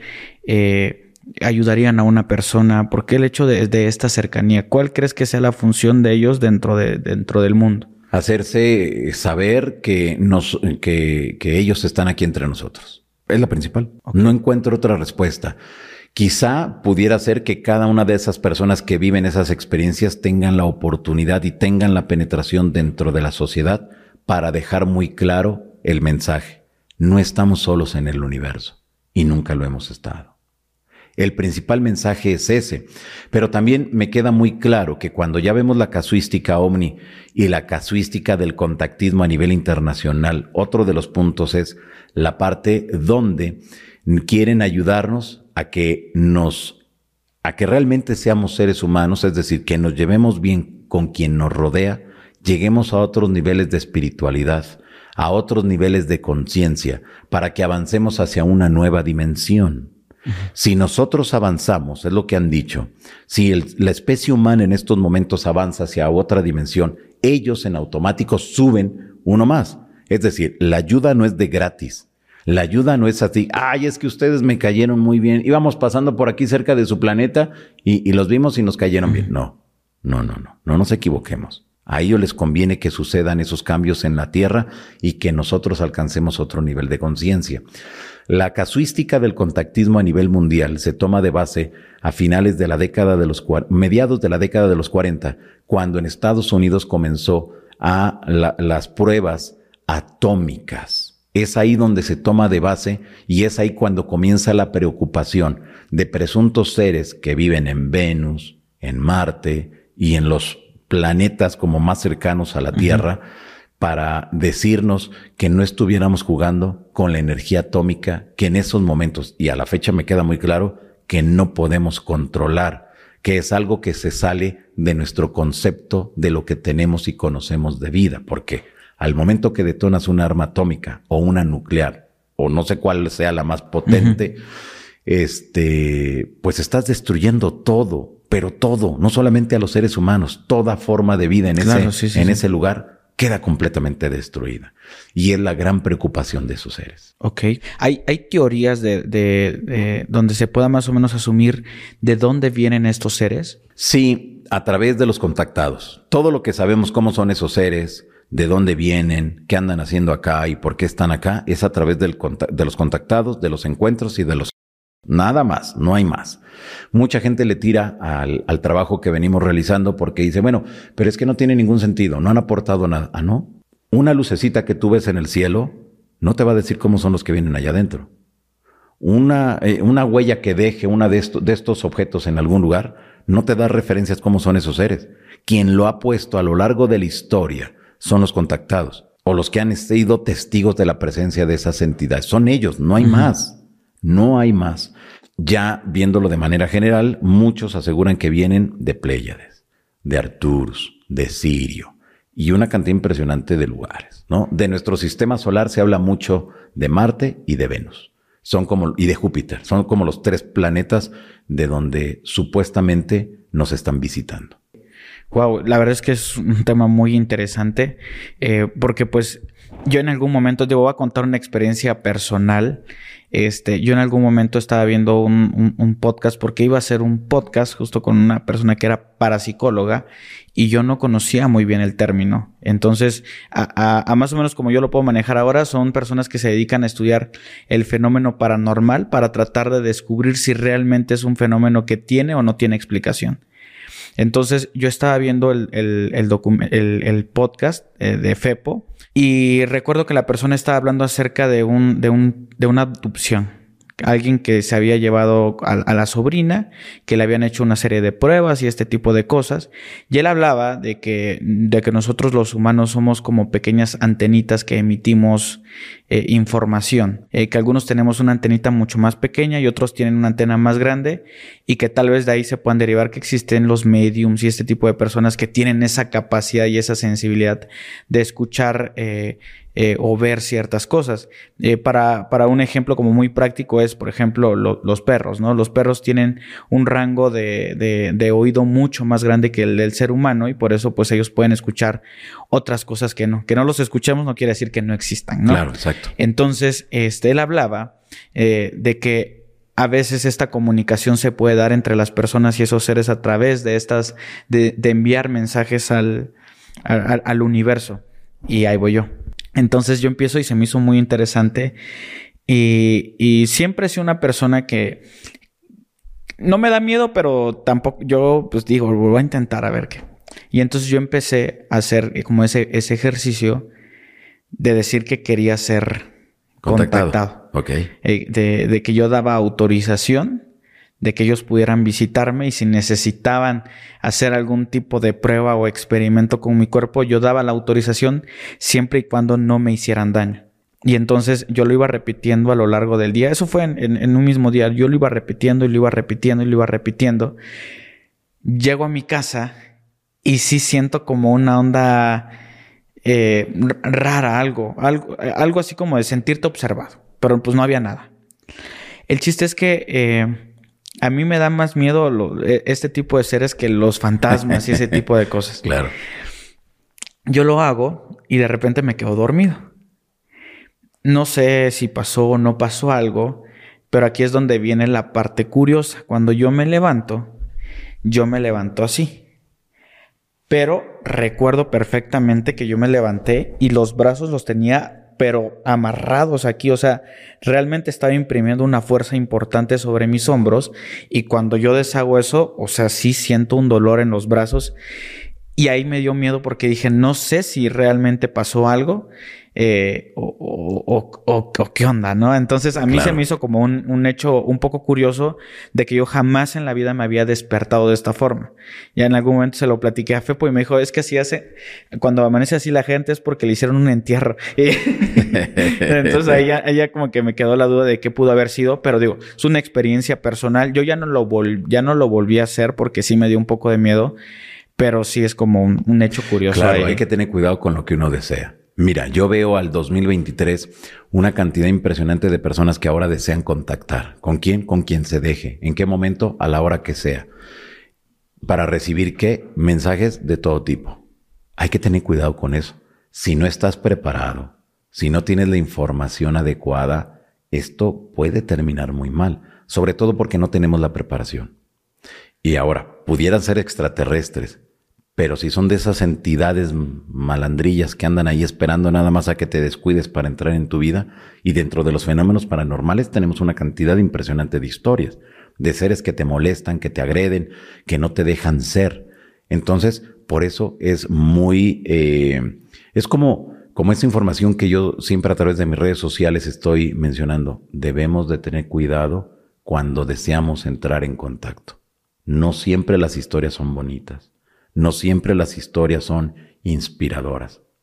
eh, ayudarían a una persona? ¿Por qué el hecho de, de esta cercanía? ¿Cuál crees que sea la función de ellos dentro, de, dentro del mundo? Hacerse saber que, nos, que, que ellos están aquí entre nosotros. Es la principal. Okay. No encuentro otra respuesta. Quizá pudiera ser que cada una de esas personas que viven esas experiencias tengan la oportunidad y tengan la penetración dentro de la sociedad para dejar muy claro el mensaje. No estamos solos en el universo y nunca lo hemos estado. El principal mensaje es ese, pero también me queda muy claro que cuando ya vemos la casuística ovni y la casuística del contactismo a nivel internacional, otro de los puntos es la parte donde quieren ayudarnos a que nos, a que realmente seamos seres humanos, es decir, que nos llevemos bien con quien nos rodea, lleguemos a otros niveles de espiritualidad, a otros niveles de conciencia, para que avancemos hacia una nueva dimensión. Uh-huh. Si nosotros avanzamos, es lo que han dicho, si el, la especie humana en estos momentos avanza hacia otra dimensión, ellos en automático suben uno más. Es decir, la ayuda no es de gratis. La ayuda no es así, ay, es que ustedes me cayeron muy bien. Íbamos pasando por aquí cerca de su planeta y, y los vimos y nos cayeron bien. No, no, no, no, no nos equivoquemos. A ellos les conviene que sucedan esos cambios en la Tierra y que nosotros alcancemos otro nivel de conciencia. La casuística del contactismo a nivel mundial se toma de base a finales de la década de los, mediados de la década de los cuarenta, cuando en Estados Unidos comenzó a la, las pruebas atómicas. Es ahí donde se toma de base y es ahí cuando comienza la preocupación de presuntos seres que viven en Venus, en Marte y en los planetas como más cercanos a la Tierra, uh-huh. para decirnos que no estuviéramos jugando con la energía atómica que en esos momentos, y a la fecha me queda muy claro, que no podemos controlar, que es algo que se sale de nuestro concepto de lo que tenemos y conocemos de vida. ¿Por qué? Al momento que detonas una arma atómica o una nuclear, o no sé cuál sea la más potente, uh-huh. este, pues estás destruyendo todo, pero todo, no solamente a los seres humanos, toda forma de vida en, claro, ese, sí, sí, en sí. ese lugar queda completamente destruida. Y es la gran preocupación de esos seres. Ok. ¿Hay, hay teorías de, de, de donde se pueda más o menos asumir de dónde vienen estos seres? Sí, a través de los contactados. Todo lo que sabemos cómo son esos seres, de dónde vienen, qué andan haciendo acá y por qué están acá, es a través del de los contactados, de los encuentros y de los... Nada más, no hay más. Mucha gente le tira al, al trabajo que venimos realizando porque dice, bueno, pero es que no tiene ningún sentido, no han aportado nada. Ah, ¿no? Una lucecita que tú ves en el cielo no te va a decir cómo son los que vienen allá adentro. Una, eh, una huella que deje una de, esto, de estos objetos en algún lugar no te da referencias cómo son esos seres. Quien lo ha puesto a lo largo de la historia son los contactados. o los que han sido testigos de la presencia de esas entidades. Son ellos, no hay uh-huh. más, no hay más. Ya viéndolo de manera general, muchos aseguran que vienen de Pléyades, de Arcturus, de Sirio y una cantidad impresionante de lugares, ¿no? De nuestro sistema solar se habla mucho de Marte y de Venus. Son como, y de Júpiter. Son como los tres planetas de donde supuestamente nos están visitando. Wow, la verdad es que es un tema muy interesante, eh, porque pues yo en algún momento, te voy a contar una experiencia personal. Este, yo en algún momento estaba viendo un, un, un podcast, porque iba a hacer un podcast justo con una persona que era parapsicóloga y yo no conocía muy bien el término. Entonces, a, a, a más o menos como yo lo puedo manejar ahora, son personas que se dedican a estudiar el fenómeno paranormal para tratar de descubrir si realmente es un fenómeno que tiene o no tiene explicación. Entonces, yo estaba viendo el, el, el, docu- el, el podcast eh, de FEPO y recuerdo que la persona estaba hablando acerca de, un, de, un, de una abducción. Alguien que se había llevado a, a la sobrina, que le habían hecho una serie de pruebas y este tipo de cosas. Y él hablaba de que, de que nosotros los humanos somos como pequeñas antenitas que emitimos eh, información. Eh, que algunos tenemos una antenita mucho más pequeña y otros tienen una antena más grande. Y que tal vez de ahí se puedan derivar que existen los mediums y este tipo de personas que tienen esa capacidad y esa sensibilidad de escuchar eh, Eh, o ver ciertas cosas. Eh, para, para un ejemplo como muy práctico es, por ejemplo, lo, los perros, ¿no? Los perros tienen un rango de, de, de oído mucho más grande que el del ser humano y por eso pues ellos pueden escuchar otras cosas que no. Que no los escuchemos no quiere decir que no existan, ¿no? Claro, exacto. Entonces, este, él hablaba eh, de que a veces esta comunicación se puede dar entre las personas y esos seres a través de estas, de, de enviar mensajes al, al, al universo. Y ahí voy yo. Entonces yo empiezo y se me hizo muy interesante y, y siempre he sido una persona que no me da miedo, pero tampoco, yo pues digo, voy a intentar a ver qué. Y entonces yo empecé a hacer como ese, ese ejercicio de decir que quería ser contactado. contactado. Okay. Eh, de, de que yo daba autorización de que ellos pudieran visitarme y si necesitaban hacer algún tipo de prueba o experimento con mi cuerpo, yo daba la autorización siempre y cuando no me hicieran daño. Y entonces yo lo iba repitiendo a lo largo del día. Eso fue en, en, en un mismo día. Yo lo iba repitiendo y lo iba repitiendo y lo iba repitiendo. Llego a mi casa y sí siento como una onda eh, rara, algo, algo, algo así como de sentirte observado. Pero pues no había nada. El chiste es que Eh, a mí me da más miedo lo, este tipo de seres que los fantasmas y ese tipo de cosas. Claro. Yo lo hago y de repente me quedo dormido. No sé si pasó o no pasó algo, pero aquí es donde viene la parte curiosa. Cuando yo me levanto, yo me levanto así. Pero recuerdo perfectamente que yo me levanté y los brazos los tenía pero amarrados aquí, o sea, realmente estaba imprimiendo una fuerza importante sobre mis hombros y cuando yo deshago eso, o sea, sí siento un dolor en los brazos y ahí me dio miedo porque dije, no sé si realmente pasó algo eh, o, o, o, o, o qué onda, ¿no? Entonces a mí claro. se me hizo como un, un hecho un poco curioso de que yo jamás en la vida me había despertado de esta forma. Ya en algún momento se lo platiqué a Fepo y me dijo, es que así hace, cuando amanece así la gente es porque le hicieron un entierro. Y entonces ahí ya, ahí ya como que me quedó la duda de qué pudo haber sido, pero digo, es una experiencia personal. Yo ya no lo, vol- ya no lo volví a hacer porque sí me dio un poco de miedo, pero sí es como un, un hecho curioso. Claro, ahí. Hay que tener cuidado con lo que uno desea. Mira, yo veo al dos mil veintitrés una cantidad impresionante de personas que ahora desean contactar. ¿Con quién? Con quien se deje. ¿En qué momento? A la hora que sea. ¿Para recibir qué? Mensajes de todo tipo. Hay que tener cuidado con eso. Si no estás preparado, si no tienes la información adecuada, esto puede terminar muy mal. Sobre todo porque no tenemos la preparación. Y ahora, pudieran ser extraterrestres. Pero si son de esas entidades malandrillas que andan ahí esperando nada más a que te descuides para entrar en tu vida, y dentro de los fenómenos paranormales tenemos una cantidad impresionante de historias, de seres que te molestan, que te agreden, que no te dejan ser. Entonces, por eso es muy... Eh, es como, como esa información que yo siempre a través de mis redes sociales estoy mencionando. Debemos de tener cuidado cuando deseamos entrar en contacto. No siempre las historias son bonitas. No siempre las historias son inspiradoras.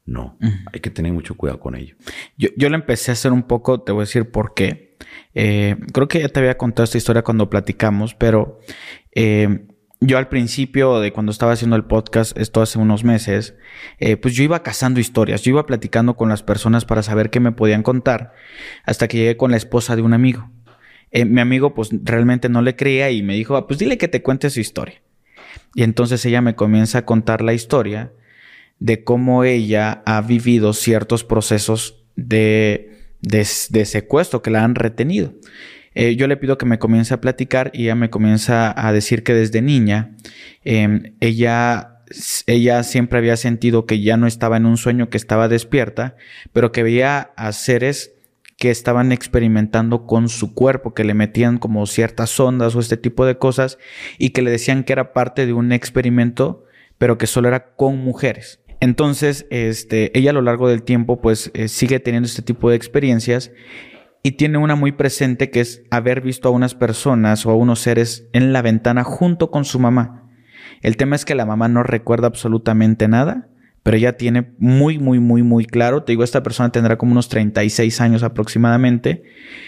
No, uh-huh. Hay que tener mucho cuidado con ello. Yo, yo lo empecé a hacer un poco, te voy a decir por qué. Eh, creo que ya te había contado esta historia cuando platicamos, pero eh, yo al principio de cuando estaba haciendo el podcast, esto hace unos meses, eh, pues yo iba cazando historias, yo iba platicando con las personas para saber qué me podían contar, hasta que llegué con la esposa de un amigo. Eh, mi amigo pues realmente no le creía y me dijo, ah, pues dile que te cuente su historia. Y entonces ella me comienza a contar la historia de cómo ella ha vivido ciertos procesos de, de, de secuestro que la han retenido. Eh, yo le pido que me comience a platicar y ella me comienza a decir que desde niña eh, ella, ella siempre había sentido que ya no estaba en un sueño, que estaba despierta, pero que veía a seres que estaban experimentando con su cuerpo, que le metían como ciertas ondas o este tipo de cosas y que le decían que era parte de un experimento, pero que solo era con mujeres. Entonces, este, ella a lo largo del tiempo pues eh, sigue teniendo este tipo de experiencias y tiene una muy presente que es haber visto a unas personas o a unos seres en la ventana junto con su mamá. El tema es que la mamá no recuerda absolutamente nada, pero ella tiene muy, muy, muy, muy claro. Te digo, esta persona tendrá como unos treinta y seis años aproximadamente.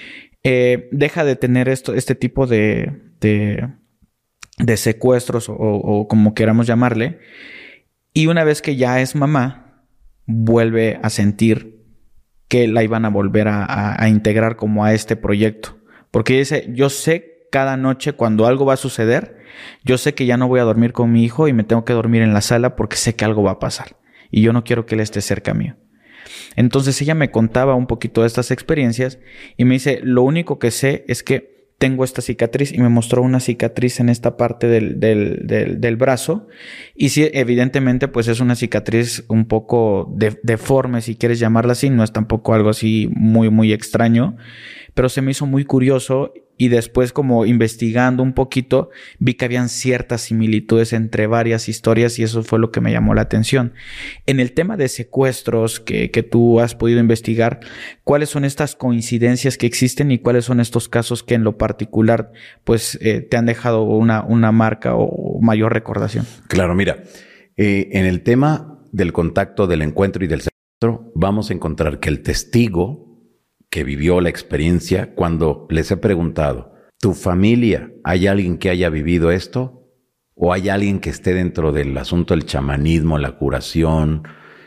Eh, deja de tener esto, este tipo de, de, de secuestros o, o como queramos llamarle. Y una vez que ya es mamá, vuelve a sentir que la iban a volver a, a, a integrar como a este proyecto. Porque dice, yo sé cada noche cuando algo va a suceder, yo sé que ya no voy a dormir con mi hijo y me tengo que dormir en la sala porque sé que algo va a pasar. Y yo no quiero que él esté cerca mío. Entonces ella me contaba un poquito de estas experiencias y me dice, lo único que sé es que tengo esta cicatriz, y me mostró una cicatriz en esta parte del, del, del, del brazo. Y sí, evidentemente, pues es una cicatriz un poco de, deforme, si quieres llamarla así. No es tampoco algo así muy, muy extraño. Pero se me hizo muy curioso y después, como investigando un poquito, vi que habían ciertas similitudes entre varias historias y eso fue lo que me llamó la atención. En el tema de secuestros que, que tú has podido investigar, ¿cuáles son estas coincidencias que existen y cuáles son estos casos que en lo particular pues eh, te han dejado una, una marca o mayor recordación? Claro, mira, eh, en el tema del contacto, del encuentro y del secuestro, vamos a encontrar que el testigo que vivió la experiencia, cuando les he preguntado, ¿tu familia, hay alguien que haya vivido esto? ¿O hay alguien que esté dentro del asunto del chamanismo, la curación?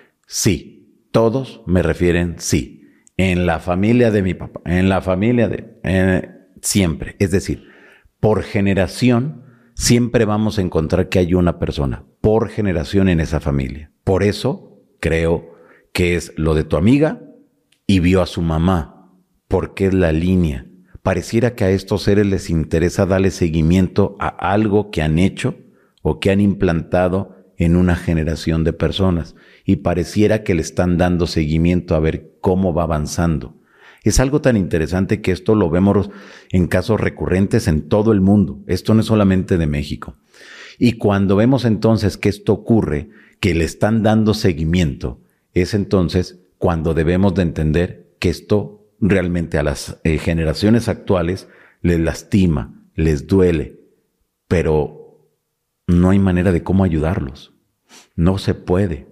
Sí, todos me refieren sí. En la familia de mi papá, en la familia de... Eh, siempre. Es decir, por generación, siempre vamos a encontrar que hay una persona, por generación en esa familia. Por eso creo que es lo de tu amiga y vio a su mamá. Porque es la línea. Pareciera que a estos seres les interesa darle seguimiento a algo que han hecho o que han implantado en una generación de personas. Y pareciera que le están dando seguimiento a ver cómo va avanzando. Es algo tan interesante que esto lo vemos en casos recurrentes en todo el mundo. Esto no es solamente de México. Y cuando vemos entonces que esto ocurre, que le están dando seguimiento, es entonces cuando debemos de entender que esto realmente a las eh, generaciones actuales les lastima, les duele, pero no hay manera de cómo ayudarlos. No se puede.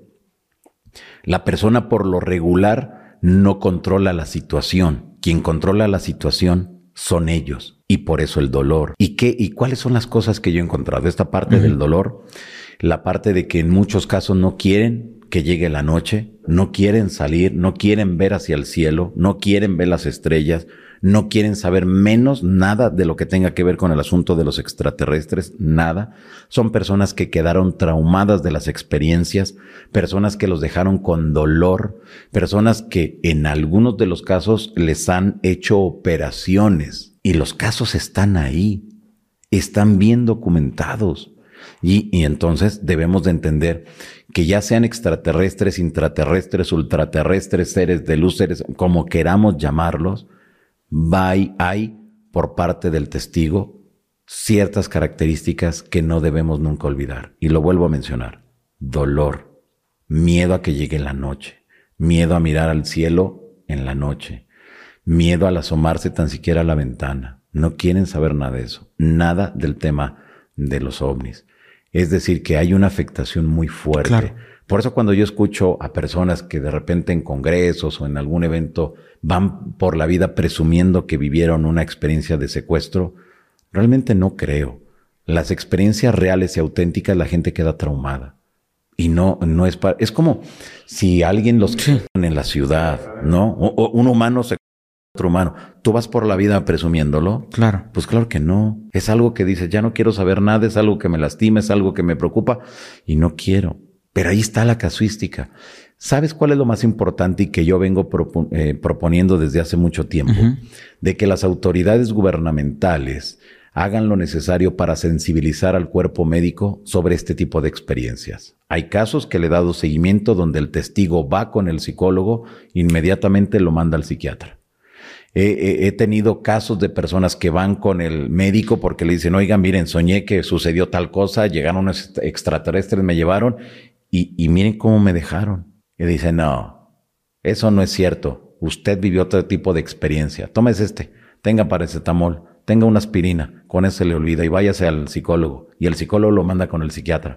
La persona por lo regular no controla la situación. Quien controla la situación son ellos. Y por eso el dolor. ¿Y qué? ¿Y cuáles son las cosas que yo he encontrado? Esta parte uh-huh. del dolor, la parte de que en muchos casos no quieren que llegue la noche, no quieren salir, no quieren ver hacia el cielo, no quieren ver las estrellas, no quieren saber menos nada de lo que tenga que ver con el asunto de los extraterrestres, nada. Son personas que quedaron traumadas de las experiencias, personas que los dejaron con dolor, personas que en algunos de los casos les han hecho operaciones y los casos están ahí, están bien documentados. Y, y entonces debemos de entender que ya sean extraterrestres, intraterrestres, ultraterrestres, seres de luz, seres, como queramos llamarlos, hay, hay por parte del testigo ciertas características que no debemos nunca olvidar. Y lo vuelvo a mencionar. Dolor, miedo a que llegue la noche, miedo a mirar al cielo en la noche, miedo al asomarse tan siquiera a la ventana. No quieren saber nada de eso, nada del tema de los ovnis. Es decir, que hay una afectación muy fuerte. Claro. Por eso cuando yo escucho a personas que de repente en congresos o en algún evento van por la vida presumiendo que vivieron una experiencia de secuestro, realmente no creo. Las experiencias reales y auténticas, la gente queda traumada. Y no, no es para... Es como si alguien los sí. en la ciudad, ¿no? O, o un humano se... otro humano. ¿Tú vas por la vida presumiéndolo? Claro. Pues claro que no. Es algo que dices, ya no quiero saber nada, es algo que me lastima, es algo que me preocupa y no quiero. Pero ahí está la casuística. ¿Sabes cuál es lo más importante y que yo vengo propo- eh, proponiendo desde hace mucho tiempo? Uh-huh. De que las autoridades gubernamentales hagan lo necesario para sensibilizar al cuerpo médico sobre este tipo de experiencias. Hay casos que le he dado seguimiento donde el testigo va con el psicólogo, inmediatamente lo manda al psiquiatra. He, he tenido casos de personas que van con el médico porque le dicen, oigan, miren, soñé que sucedió tal cosa, llegaron unos extraterrestres, me llevaron y, y miren cómo me dejaron. Y dicen, no, eso no es cierto. Usted vivió otro tipo de experiencia. Tómese este, tenga paracetamol, tenga una aspirina, con eso se le olvida y váyase al psicólogo. Y el psicólogo lo manda con el psiquiatra.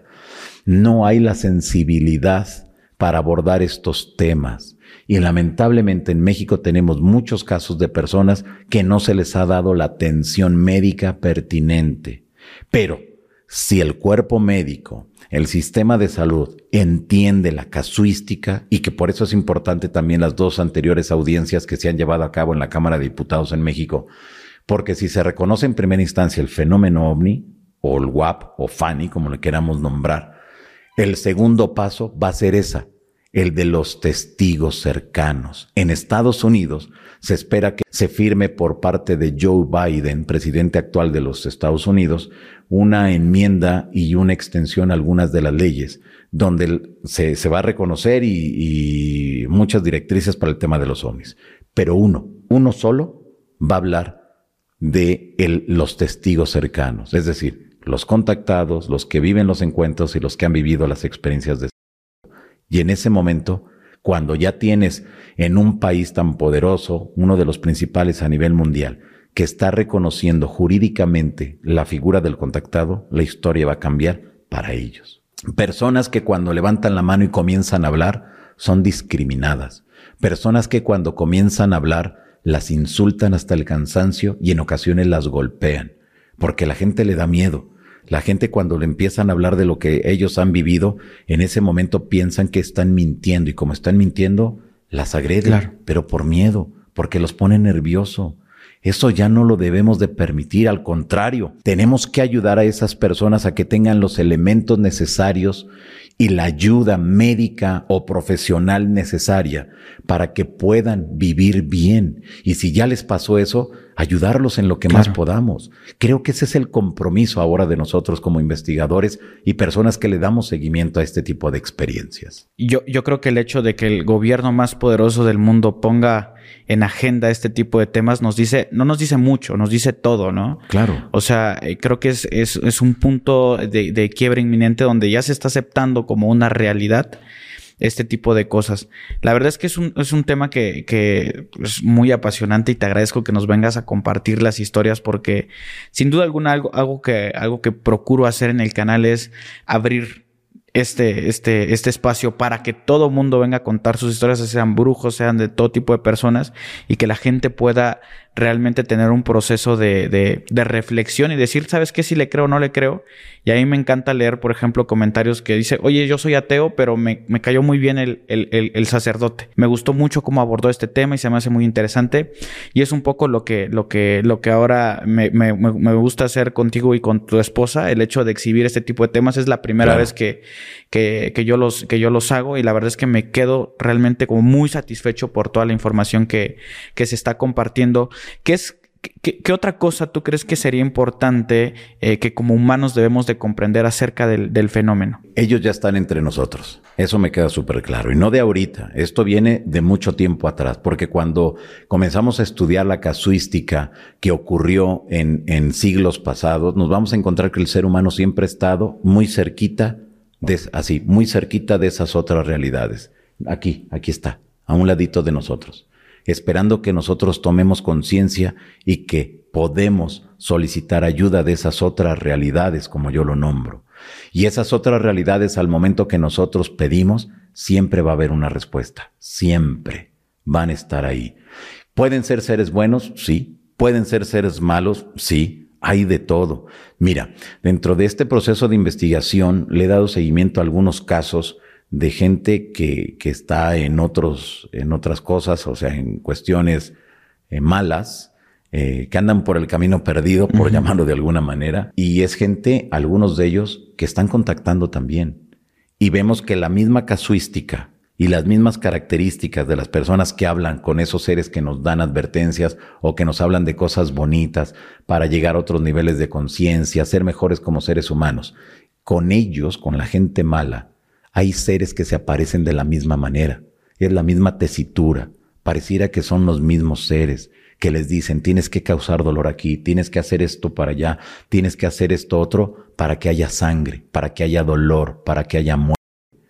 No hay la sensibilidad para abordar estos temas. Y lamentablemente en México tenemos muchos casos de personas que no se les ha dado la atención médica pertinente. Pero si el cuerpo médico, el sistema de salud entiende la casuística y que por eso es importante también las dos anteriores audiencias que se han llevado a cabo en la Cámara de Diputados en México, porque si se reconoce en primera instancia el fenómeno ovni o el W A P o FANI, como le queramos nombrar, el segundo paso va a ser esa, el de los testigos cercanos. En Estados Unidos se espera que se firme por parte de Joe Biden, presidente actual de los Estados Unidos, una enmienda y una extensión a algunas de las leyes, donde se, se va a reconocer y, y muchas directrices para el tema de los ovnis. Pero uno, uno solo va a hablar de el, los testigos cercanos, es decir, los contactados, los que viven los encuentros y los que han vivido las experiencias de... Y en ese momento, cuando ya tienes en un país tan poderoso, uno de los principales a nivel mundial, que está reconociendo jurídicamente la figura del contactado, la historia va a cambiar para ellos. Personas que cuando levantan la mano y comienzan a hablar son discriminadas. Personas que cuando comienzan a hablar las insultan hasta el cansancio y en ocasiones las golpean, porque la gente le da miedo. La gente cuando le empiezan a hablar de lo que ellos han vivido, en ese momento piensan que están mintiendo y como están mintiendo, las agreden, claro. Pero por miedo, porque los pone nervioso. Eso ya no lo debemos de permitir, al contrario, tenemos que ayudar a esas personas a que tengan los elementos necesarios y la ayuda médica o profesional necesaria para que puedan vivir bien. Y si ya les pasó eso, ayudarlos en lo que claro. más podamos. Creo que ese es el compromiso ahora de nosotros como investigadores y personas que le damos seguimiento a este tipo de experiencias. Yo, yo creo que el hecho de que el gobierno más poderoso del mundo ponga en agenda este tipo de temas nos dice, no nos dice mucho, nos dice todo, ¿no? Claro. O sea, creo que es, es, es un punto de, de quiebre inminente donde ya se está aceptando como una realidad este tipo de cosas. La verdad es que es un, es un tema que, que es muy apasionante y te agradezco que nos vengas a compartir las historias porque sin duda alguna algo, algo, que, algo que procuro hacer en el canal es abrir Este, este, este espacio para que todo mundo venga a contar sus historias, sean brujos, sean de todo tipo de personas, y que la gente pueda realmente tener un proceso de, de, de reflexión y decir, ¿sabes qué? Si le creo o no le creo. Y a mí me encanta leer, por ejemplo, comentarios que dice, oye, yo soy ateo, pero me, me cayó muy bien el, el, el, el sacerdote. Me gustó mucho cómo abordó este tema y se me hace muy interesante. Y es un poco lo que, lo que, lo que ahora me, me, me gusta hacer contigo y con tu esposa. El hecho de exhibir este tipo de temas es la primera claro. vez que, que, que, yo los, que yo los hago. Y la verdad es que me quedo realmente como muy satisfecho por toda la información que, que se está compartiendo. ¿Qué es, qué, qué otra cosa tú crees que sería importante eh, que como humanos debemos de comprender acerca del, del fenómeno? Ellos ya están entre nosotros. Eso me queda súper claro. Y no de ahorita. Esto viene de mucho tiempo atrás. Porque cuando comenzamos a estudiar la casuística que ocurrió en, en siglos pasados, nos vamos a encontrar que el ser humano siempre ha estado muy cerquita, de, así, muy cerquita de esas otras realidades. Aquí, aquí está, a un ladito de nosotros. esperando que nosotros tomemos conciencia y que podemos solicitar ayuda de esas otras realidades, como yo lo nombro. Y esas otras realidades, al momento que nosotros pedimos, siempre va a haber una respuesta. Siempre van a estar ahí. ¿Pueden ser seres buenos? Sí. ¿Pueden ser seres malos? Sí. Hay de todo. Mira, dentro de este proceso de investigación le he dado seguimiento a algunos casos de gente que, que está en otros, en otras cosas, o sea, en cuestiones eh, malas, eh, que andan por el camino perdido, por uh-huh. llamarlo de alguna manera. Y es gente, algunos de ellos, que están contactando también. Y vemos que la misma casuística y las mismas características de las personas que hablan con esos seres que nos dan advertencias o que nos hablan de cosas bonitas para llegar a otros niveles de conciencia, ser mejores como seres humanos. Con ellos, con la gente mala, hay seres que se aparecen de la misma manera. Es la misma tesitura. Pareciera que son los mismos seres que les dicen, tienes que causar dolor aquí, tienes que hacer esto para allá, tienes que hacer esto otro para que haya sangre, para que haya dolor, para que haya muerte.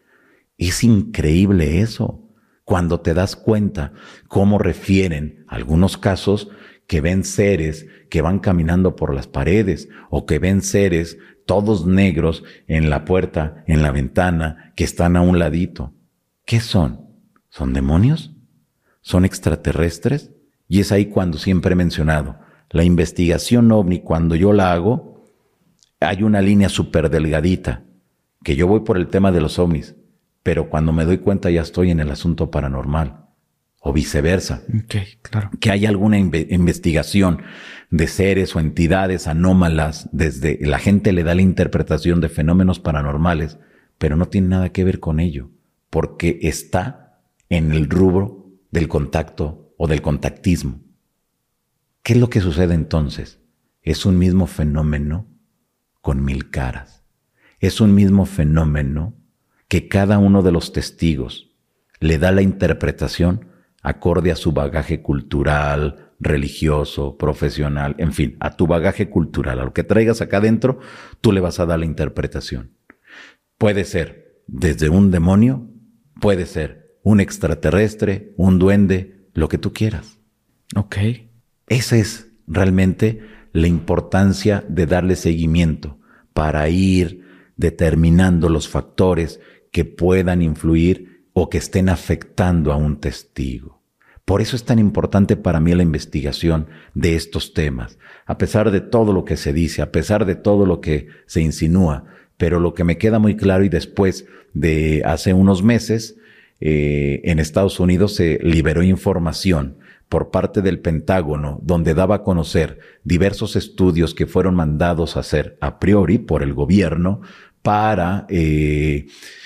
Es increíble eso, cuando te das cuenta cómo refieren algunos casos que ven seres que van caminando por las paredes o que ven seres todos negros en la puerta, en la ventana, que están a un ladito. ¿Qué son? ¿Son demonios? ¿Son extraterrestres? Y es ahí cuando siempre he mencionado, la investigación ovni, cuando yo la hago, hay una línea súper delgadita, que yo voy por el tema de los ovnis, pero cuando me doy cuenta ya estoy en el asunto paranormal, o viceversa. Okay, claro. Que hay alguna inve- investigación de seres o entidades anómalas, desde la gente le da la interpretación de fenómenos paranormales, pero no tiene nada que ver con ello, porque está en el rubro del contacto o del contactismo. ¿Qué es lo que sucede entonces? Es un mismo fenómeno con mil caras. Es un mismo fenómeno que cada uno de los testigos le da la interpretación acorde a su bagaje cultural, religioso, profesional, en fin, a tu bagaje cultural, a lo que traigas acá adentro, tú le vas a dar la interpretación. Puede ser desde un demonio, puede ser un extraterrestre, un duende, lo que tú quieras. Ok. Esa es realmente la importancia de darle seguimiento para ir determinando los factores que puedan influir o que estén afectando a un testigo. Por eso es tan importante para mí la investigación de estos temas, a pesar de todo lo que se dice, a pesar de todo lo que se insinúa, pero lo que me queda muy claro, y después de hace unos meses, Eh, en Estados Unidos se liberó información por parte del Pentágono donde daba a conocer diversos estudios que fueron mandados a hacer a priori por el gobierno para eh,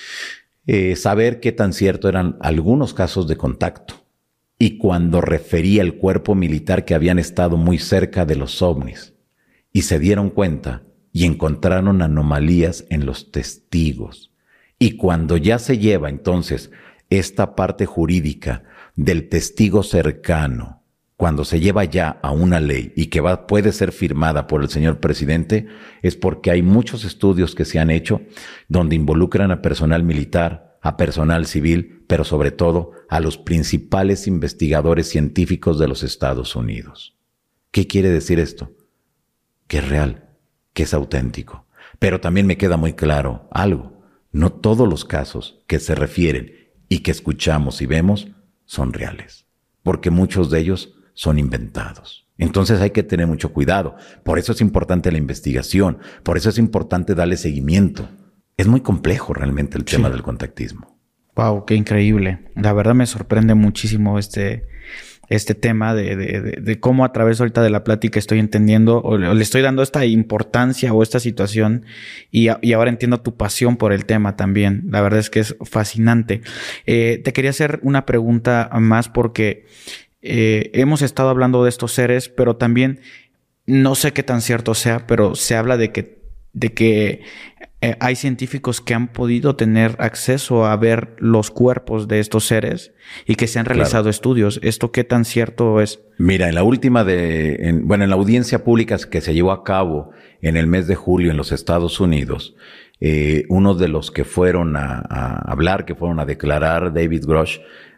eh, saber qué tan cierto eran algunos casos de contacto. Y cuando refería el cuerpo militar que habían estado muy cerca de los ovnis y se dieron cuenta y encontraron anomalías en los testigos. Y cuando ya se lleva entonces esta parte jurídica del testigo cercano, cuando se lleva ya a una ley y que va, puede ser firmada por el señor presidente, es porque hay muchos estudios que se han hecho donde involucran a personal militar, a personal civil, pero sobre todo a los principales investigadores científicos de los Estados Unidos. ¿Qué quiere decir esto? Que es real, que es auténtico. Pero también me queda muy claro algo. No todos los casos que se refieren y que escuchamos y vemos son reales, porque muchos de ellos son inventados. Entonces hay que tener mucho cuidado. Por eso es importante la investigación, por eso es importante darle seguimiento. Es muy complejo realmente el tema sí. del contactismo. Wow, qué increíble. La verdad me sorprende muchísimo este, este tema de, de, de, de cómo a través ahorita de la plática estoy entendiendo o le, o le estoy dando esta importancia o esta situación y, a, y ahora entiendo tu pasión por el tema también. La verdad es que es fascinante. Eh, te quería hacer una pregunta más porque eh, hemos estado hablando de estos seres, pero también no sé qué tan cierto sea, pero se habla de que, de que Eh, hay científicos que han podido tener acceso a ver los cuerpos de estos seres y que se han realizado claro. estudios. ¿Esto qué tan cierto es? Mira, en la última de... En, bueno, en la audiencia pública que se llevó a cabo en el mes de julio en los Estados Unidos, eh, uno de los que fueron a, a hablar, que fueron a declarar, David Grush,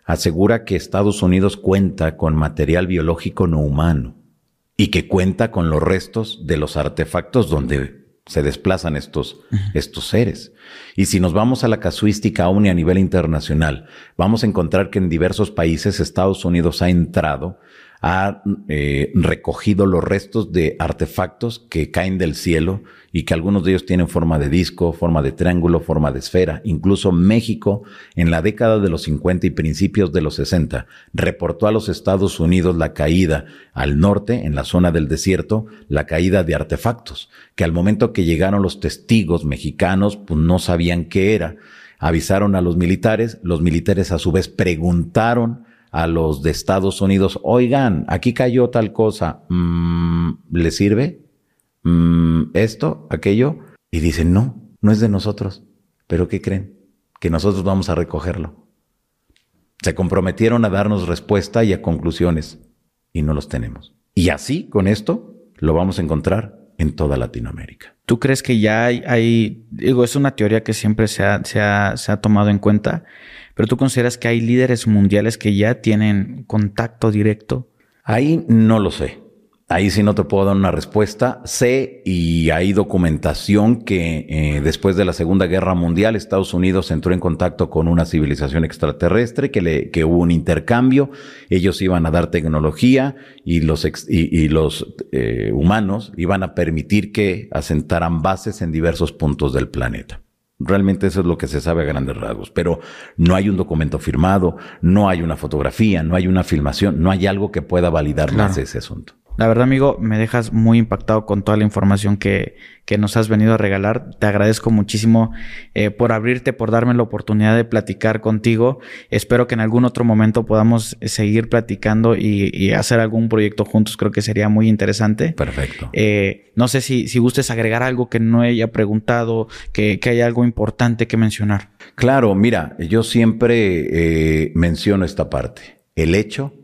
asegura que Estados Unidos cuenta con material biológico no humano y que cuenta con los restos de los artefactos donde se desplazan estos, uh-huh. estos seres. Y si nos vamos a la casuística aún y a nivel internacional, vamos a encontrar que en diversos países Estados Unidos ha entrado, ha eh, recogido los restos de artefactos que caen del cielo y que algunos de ellos tienen forma de disco, forma de triángulo, forma de esfera. Incluso México, en la década de los cincuenta y principios de los sesenta, reportó a los Estados Unidos la caída al norte, en la zona del desierto, la caída de artefactos, que al momento que llegaron los testigos mexicanos, pues no sabían qué era. Avisaron a los militares, los militares a su vez preguntaron a los de Estados Unidos, oigan, aquí cayó tal cosa, mm, ¿le sirve? Mm, ¿Esto? ¿Aquello? Y dicen, no, no es de nosotros. ¿Pero qué creen? Que nosotros vamos a recogerlo. Se comprometieron a darnos respuesta y a conclusiones, y no los tenemos. Y así, con esto, lo vamos a encontrar en toda Latinoamérica. ¿Tú crees que ya hay, hay digo, es una teoría que siempre se ha, se ha, se ha tomado en cuenta, pero tú consideras que hay líderes mundiales que ya tienen contacto directo? Ahí no lo sé. Ahí sí no te puedo dar una respuesta. Sé y hay documentación que eh, después de la Segunda Guerra Mundial Estados Unidos entró en contacto con una civilización extraterrestre, que, le, que hubo un intercambio. Ellos iban a dar tecnología y los, ex, y, y los eh, humanos iban a permitir que asentaran bases en diversos puntos del planeta. Realmente eso es lo que se sabe a grandes rasgos, pero no hay un documento firmado, no hay una fotografía, no hay una filmación, no hay algo que pueda validar claro. más ese asunto. La verdad, amigo, me dejas muy impactado con toda la información que, que nos has venido a regalar. Te agradezco muchísimo eh, por abrirte, por darme la oportunidad de platicar contigo. Espero que en algún otro momento podamos seguir platicando y, y hacer algún proyecto juntos. Creo que sería muy interesante. Perfecto. Eh, no sé si, si gustes agregar algo que no haya preguntado, que, que haya algo importante que mencionar. Claro, mira, yo siempre eh, menciono esta parte. El hecho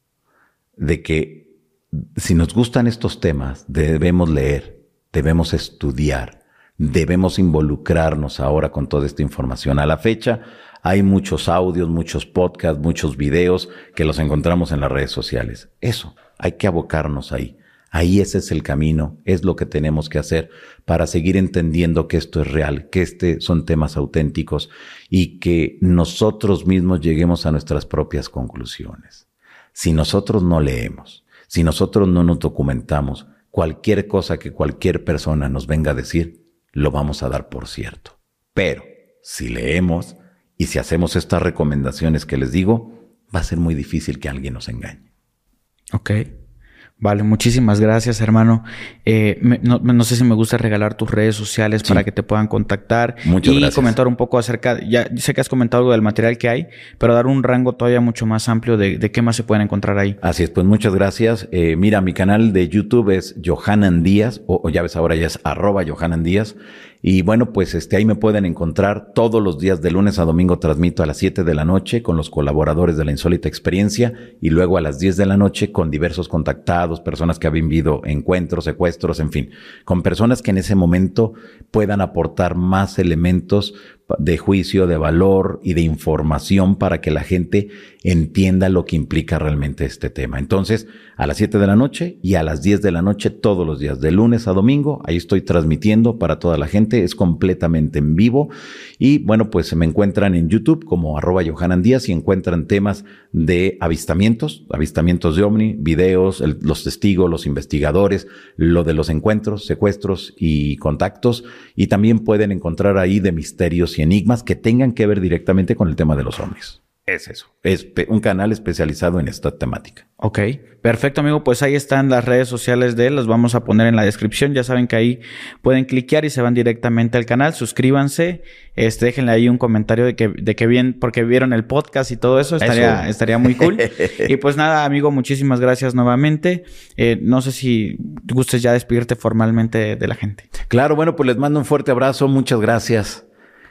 de que si nos gustan estos temas, debemos leer, debemos estudiar, debemos involucrarnos ahora con toda esta información. A la fecha hay muchos audios, muchos podcasts, muchos videos que los encontramos en las redes sociales. Eso, hay que abocarnos ahí. Ahí ese es el camino, es lo que tenemos que hacer para seguir entendiendo que esto es real, que este son temas auténticos y que nosotros mismos lleguemos a nuestras propias conclusiones. Si nosotros no leemos, si nosotros no nos documentamos, cualquier cosa que cualquier persona nos venga a decir, lo vamos a dar por cierto. Pero si leemos y si hacemos estas recomendaciones que les digo, va a ser muy difícil que alguien nos engañe. Ok. Vale, muchísimas gracias, hermano. Eh, me, no, no sé si me gusta regalar tus redes sociales sí. para que te puedan contactar. Muchas y gracias. Comentar un poco acerca, ya sé que has comentado algo del material que hay, pero dar un rango todavía mucho más amplio de, de qué más se pueden encontrar ahí. Así es, pues muchas gracias. Eh, mira, mi canal de YouTube es Johanan Díaz, o, o ya ves ahora ya es arroba Johanan Díaz. Y bueno, pues este ahí me pueden encontrar todos los días de lunes a domingo. Transmito a las siete de la noche con los colaboradores de La Insólita Experiencia y luego a las diez de la noche con diversos contactados, personas que han vivido encuentros, secuestros, en fin, con personas que en ese momento puedan aportar más elementos de juicio, de valor y de información para que la gente entienda lo que implica realmente este tema. Entonces, a las siete de la noche y a las diez de la noche todos los días, de lunes a domingo, ahí estoy transmitiendo para toda la gente, es completamente en vivo y bueno, pues se me encuentran en YouTube como arroba Johanan Díaz y encuentran temas de avistamientos, avistamientos de ovni, videos, el, los testigos, los investigadores, lo de los encuentros, secuestros y contactos y también pueden encontrar ahí de misterios y enigmas que tengan que ver directamente con el tema de los ovnis. Es eso. Es un canal especializado en esta temática. Ok. Perfecto, amigo. Pues ahí están las redes sociales de él. Las vamos a poner en la descripción. Ya saben que ahí pueden cliquear y se van directamente al canal. Suscríbanse. Este, déjenle ahí un comentario de que, de que bien, porque vieron el podcast y todo eso. Estaría, eso. estaría muy cool. Y pues nada, amigo, muchísimas gracias nuevamente. Eh, no sé si gustes ya despedirte formalmente de la gente. Claro, bueno, pues les mando un fuerte abrazo. Muchas gracias.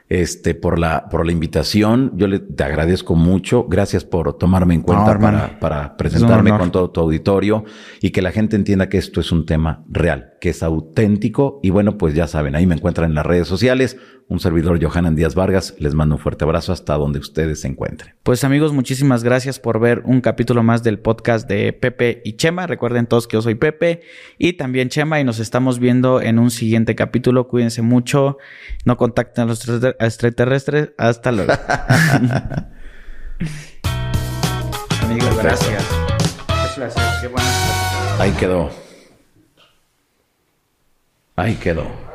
este, por la, por la invitación. Yo le, te agradezco mucho. Gracias por tomarme en cuenta no, para, para presentarme con todo tu auditorio y que la gente entienda que esto es un tema real, que es auténtico. Y bueno, pues ya saben, ahí me encuentran en las redes sociales. Un servidor, Johanan Díaz Vargas. Les mando un fuerte abrazo hasta donde ustedes se encuentren. Pues amigos, muchísimas gracias por ver un capítulo más del podcast de Pepe y Chema. Recuerden todos que yo soy Pepe y también Chema y nos estamos viendo en un siguiente capítulo. Cuídense mucho. No contacten a los extraterrestres. Hasta luego. Amigos, gracias. Qué placer. Qué buenas. Ahí quedó. Ahí quedó.